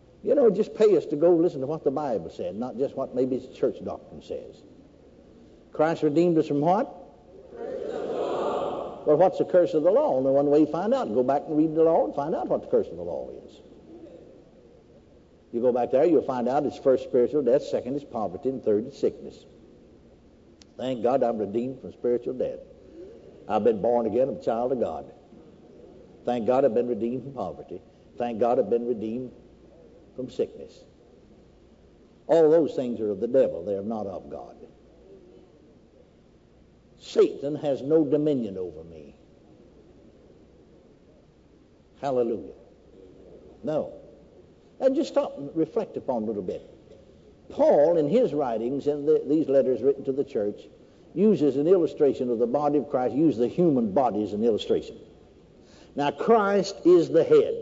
Just pay us to go listen to what the Bible said, not just what maybe church doctrine says. Christ redeemed us from what? Well, what's the curse of the law? Only one way you find out. Go back and read the law and find out what the curse of the law is. You go back there, you'll find out it's first spiritual death, second is poverty, and third is sickness. Thank God I'm redeemed from spiritual death. I've been born again, I'm a child of God. Thank God I've been redeemed from poverty. Thank God I've been redeemed from sickness. All those things are of the devil. They are not of God. Satan has no dominion over me. Hallelujah. No. And just stop and reflect upon it a little bit. Paul, in his writings, in these letters written to the church, uses an illustration of the body of Christ, uses the human body as an illustration. Now, Christ is the head.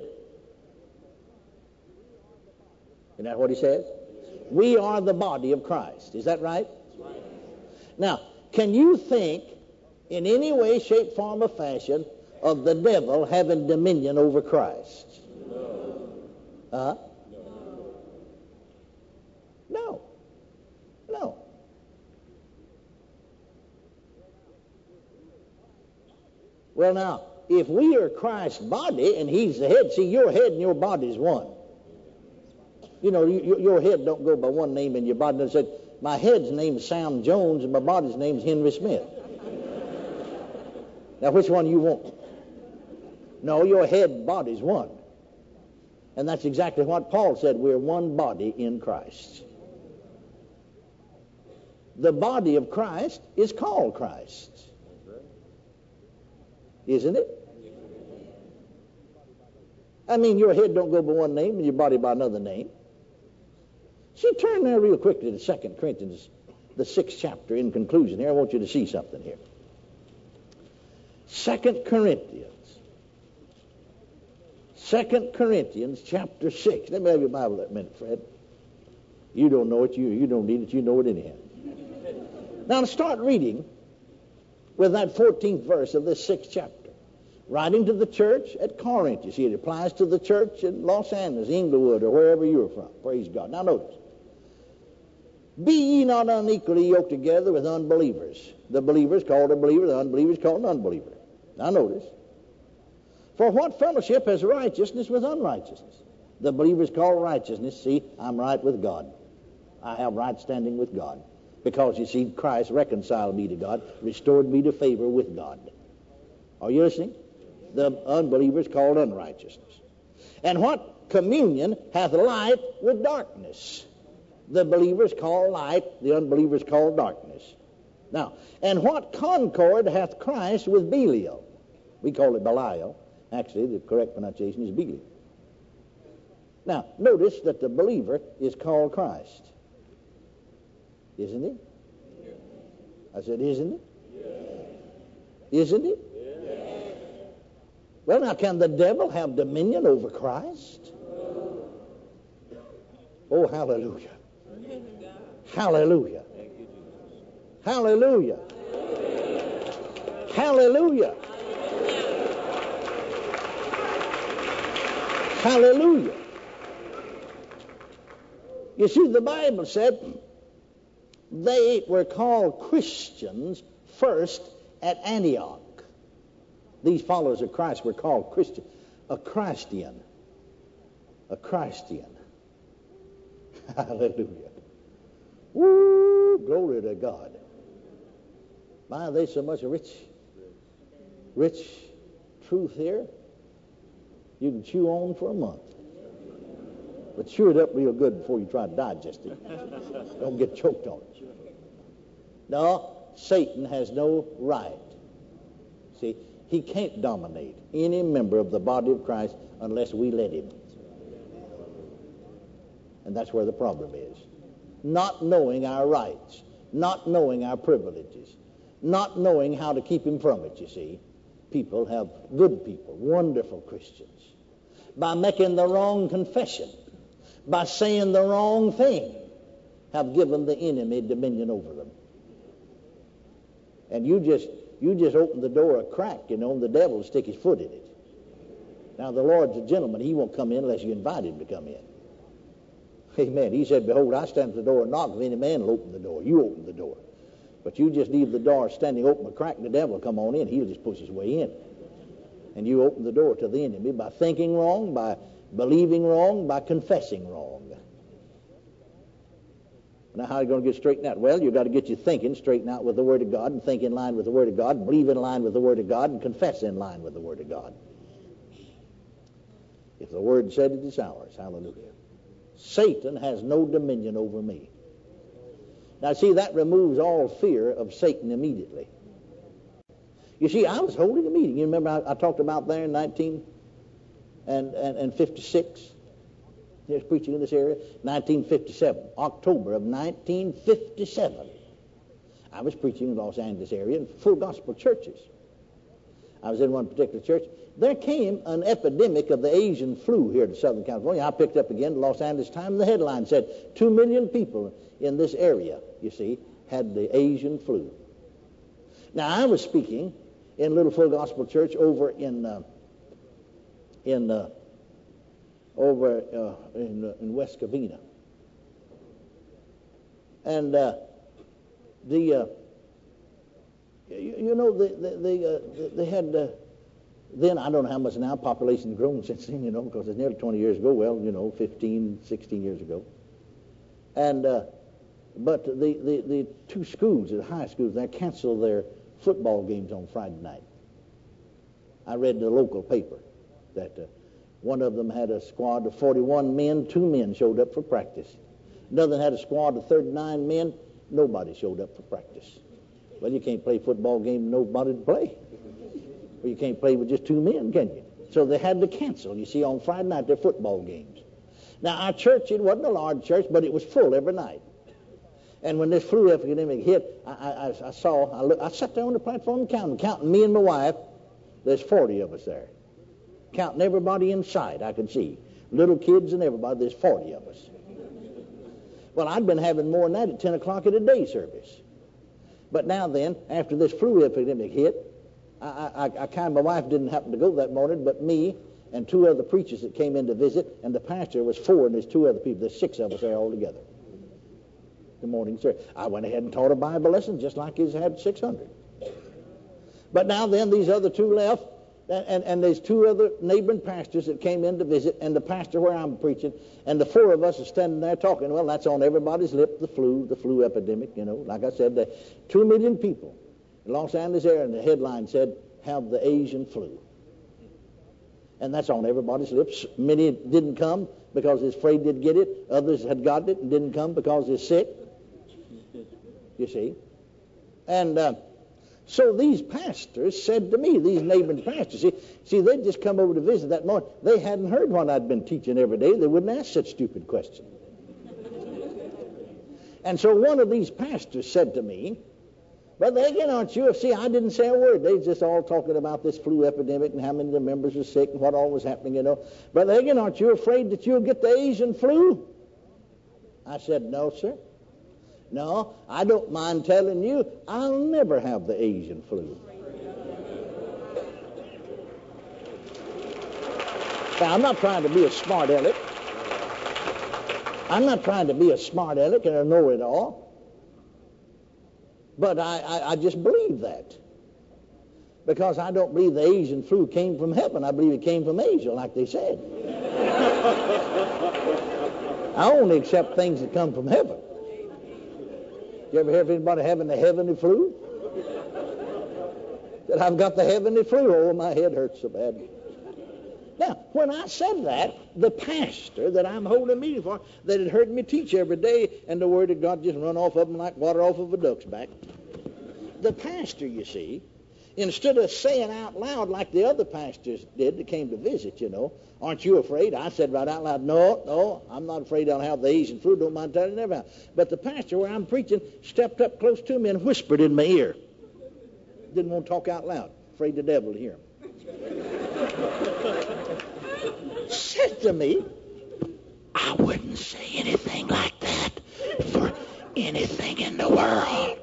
Isn't that what he says? We are the body of Christ. Is that right? That's right. Now, can you think in any way, shape, form, or fashion of the devil having dominion over Christ? No. No. No. Well, now, if we are Christ's body and he's the head, see, your head and your body is one. You know, your head don't go by one name and your body doesn't say, my head's name is Sam Jones and my body's name is Henry Smith. Now, which one you want? No, your head and body's one. And that's exactly what Paul said. We're one body in Christ. The body of Christ is called Christ. Isn't it? I mean, your head don't go by one name and your body by another name. See, turn there real quickly to 2 Corinthians, the 6th chapter, in conclusion here. I want you to see something here. 2 Corinthians chapter 6. Let me have your Bible that minute, Fred. You don't know it. You don't need it. You know it anyhow. Now, start reading with that 14th verse of this 6th chapter. Writing to the church at Corinth. You see, it applies to the church in Los Angeles, Inglewood, or wherever you're from. Praise God. Now, notice. Be ye not unequally yoked together with unbelievers. The believers called a believer, the unbelievers called an unbeliever. Now, notice. For what fellowship has righteousness with unrighteousness? The believers call righteousness. See, I'm right with God. I have right standing with God. Because, you see, Christ reconciled me to God, restored me to favor with God. Are you listening? The unbelievers called unrighteousness. And what communion hath light with darkness? The believers call light, the unbelievers call darkness. Now, and what concord hath Christ with Belial? We call it Belial. Actually, the correct pronunciation is Belial. Now, notice that the believer is called Christ. Isn't it? Yes. I said, isn't it? Yes. Isn't it? Yes. Well, now, can the devil have dominion over Christ? No. Oh, hallelujah. Hallelujah. Hallelujah. Hallelujah. Hallelujah. You see, the Bible said they were called Christians first at Antioch. These followers of Christ were called Christians. A Christian. A Christian. Hallelujah. Woo! Glory to God. My, there's so much rich truth here. You can chew on for a month. But chew it up real good before you try to digest it. Don't get choked on it. No, Satan has no right. See, he can't dominate any member of the body of Christ unless we let him. And that's where the problem is. Not knowing our rights, not knowing our privileges, not knowing how to keep him from it, you see. People have, good people, wonderful Christians, by making the wrong confession, by saying the wrong thing, have given the enemy dominion over them. And you just open the door a crack, you know, and the devil will stick his foot in it. Now, the Lord's a gentleman. He won't come in unless you invite him to come in. Amen. He said, behold, I stand at the door and knock. If any man will open the door, you open the door. But you just leave the door standing open a crack, and the devil will come on in. He'll just push his way in. And you open the door to the enemy by thinking wrong, by believing wrong, by confessing wrong. Now, how are you going to get straightened out? Well, you've got to get your thinking straightened out with the Word of God, and think in line with the Word of God, and believe in line with the Word of God, and confess in line with the Word of God. If the Word said it, it's ours. Hallelujah. Satan has no dominion over me. Now, see, that removes all fear of Satan immediately. You see, I was holding a meeting. You remember I talked about there in 1956? He was preaching in this area. 1957, October of 1957. I was preaching in the Los Angeles area in full gospel churches. I was in one particular church. There came an epidemic of the Asian flu here to Southern California. I picked up again the Los Angeles Times. The headline said 2 million people in this area, you see, had the Asian flu. Now, I was speaking in a little full gospel church over in West Covina. And they had, then I don't know how much now, population's grown since then, because it's nearly 20 years ago, 15, 16 years ago. And, but the two schools, the high schools, they canceled their football games on Friday night. I read the local paper that one of them had a squad of 41 men, 2 men showed up for practice. Another had a squad of 39 men, nobody showed up for practice. Well, you can't play a football game with nobody to play. Well, you can't play with just 2 men, can you? So they had to cancel, you see, on Friday night, their football games. Now, our church, it wasn't a large church, but it was full every night. And when this flu epidemic hit, I sat there on the platform and counting me and my wife. There's 40 of us there. Counting everybody in sight, I could see. Little kids and everybody, there's 40 of us. Well, I'd been having more than that at 10 o'clock at a day service. But now then, after this flu epidemic hit, my wife didn't happen to go that morning, but me and 2 other preachers that came in to visit, and the pastor was 4, and there's 2 other people. There's 6 of us there all together. The morning service. I went ahead and taught a Bible lesson just like he's had 600. But now then, these other 2 left, and there's 2 other neighboring pastors that came in to visit, and the pastor where I'm preaching, and the 4 of us are standing there talking. Well, that's on everybody's lip, the flu epidemic, Like I said, the 2 million people in Los Angeles area, and the headline said, have the Asian flu. And that's on everybody's lips. Many didn't come because they're afraid they'd get it. Others had gotten it and didn't come because they're sick. You see? And so these pastors said to me, these neighboring pastors, see, they'd just come over to visit that morning. They hadn't heard what I'd been teaching every day. They wouldn't ask such stupid questions. And so one of these pastors said to me, Brother Hagin, aren't you? See, I didn't say a word. They was just all talking about this flu epidemic and how many of the members were sick and what all was happening, Brother Hagin, aren't you afraid that you'll get the Asian flu? I said, no, sir. No, I don't mind telling you, I'll never have the Asian flu. Now, I'm not trying to be a smart aleck. I'm not trying to be a smart aleck and a know-it-all. But I just believe that. Because I don't believe the Asian flu came from heaven. I believe it came from Asia, like they said. I only accept things that come from heaven. You ever hear of anybody having the heavenly flu? That I've got the heavenly flu. Oh, my head hurts so bad. Now, when I said that, the pastor that I'm holding a meeting for, that had heard me teach every day, and the Word of God just run off of them like water off of a duck's back. The pastor, you see, instead of saying out loud like the other pastors did that came to visit, aren't you afraid? I said right out loud, no, I'm not afraid I'll have the Asian flu. Don't mind telling you never. But the pastor where I'm preaching stepped up close to me and whispered in my ear. Didn't want to talk out loud, afraid the devil would hear him. Said to me, I wouldn't say anything like that for anything in the world.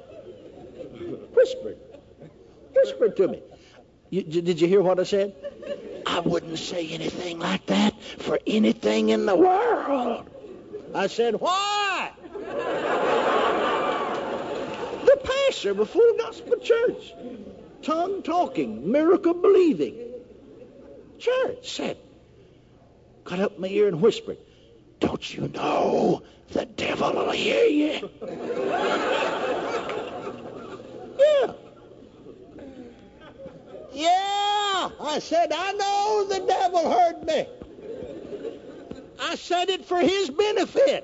Whispered to me. Did you hear what I said? I wouldn't say anything like that for anything in the world. I said, why? The pastor of a full gospel church, tongue-talking, miracle-believing church, said, got up in my ear and whispered, don't you know the devil will hear you? Yeah. Yeah, I said, I know the devil heard me. I said it for his benefit.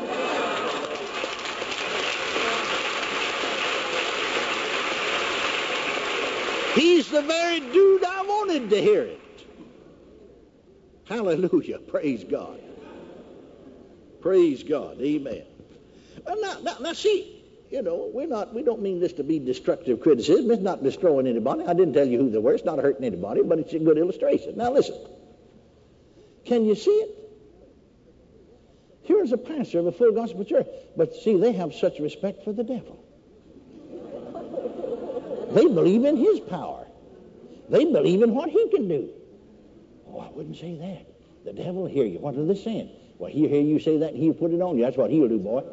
He's the very dude I wanted to hear it. Hallelujah. Praise God. Praise God. Amen. Now see, you know, we don't mean this to be destructive criticism. It's not destroying anybody. I didn't tell you who they were. It's not hurting anybody, but it's a good illustration. Now listen. Can you see it? Here's a pastor of a full gospel church. But see, they have such respect for the devil. They believe in his power. They believe in what he can do. Oh, I wouldn't say that. The devil will hear you. What are they saying? Well, he'll hear you say that and he'll put it on you. That's what he'll do, boy.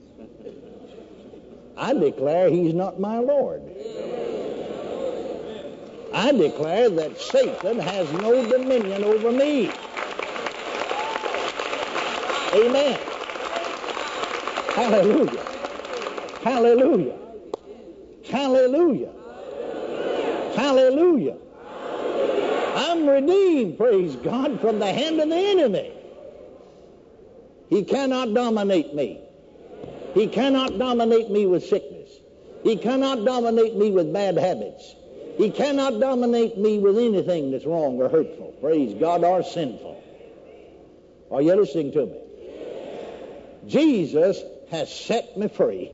I declare he's not my Lord. I declare that Satan has no dominion over me. Amen. Hallelujah. Hallelujah. Hallelujah. Hallelujah. I'm redeemed, praise God, from the hand of the enemy. He cannot dominate me. He cannot dominate me with sickness. He cannot dominate me with bad habits. He cannot dominate me with anything that's wrong or hurtful, praise God, or sinful. Are you listening to me? Jesus has set me free.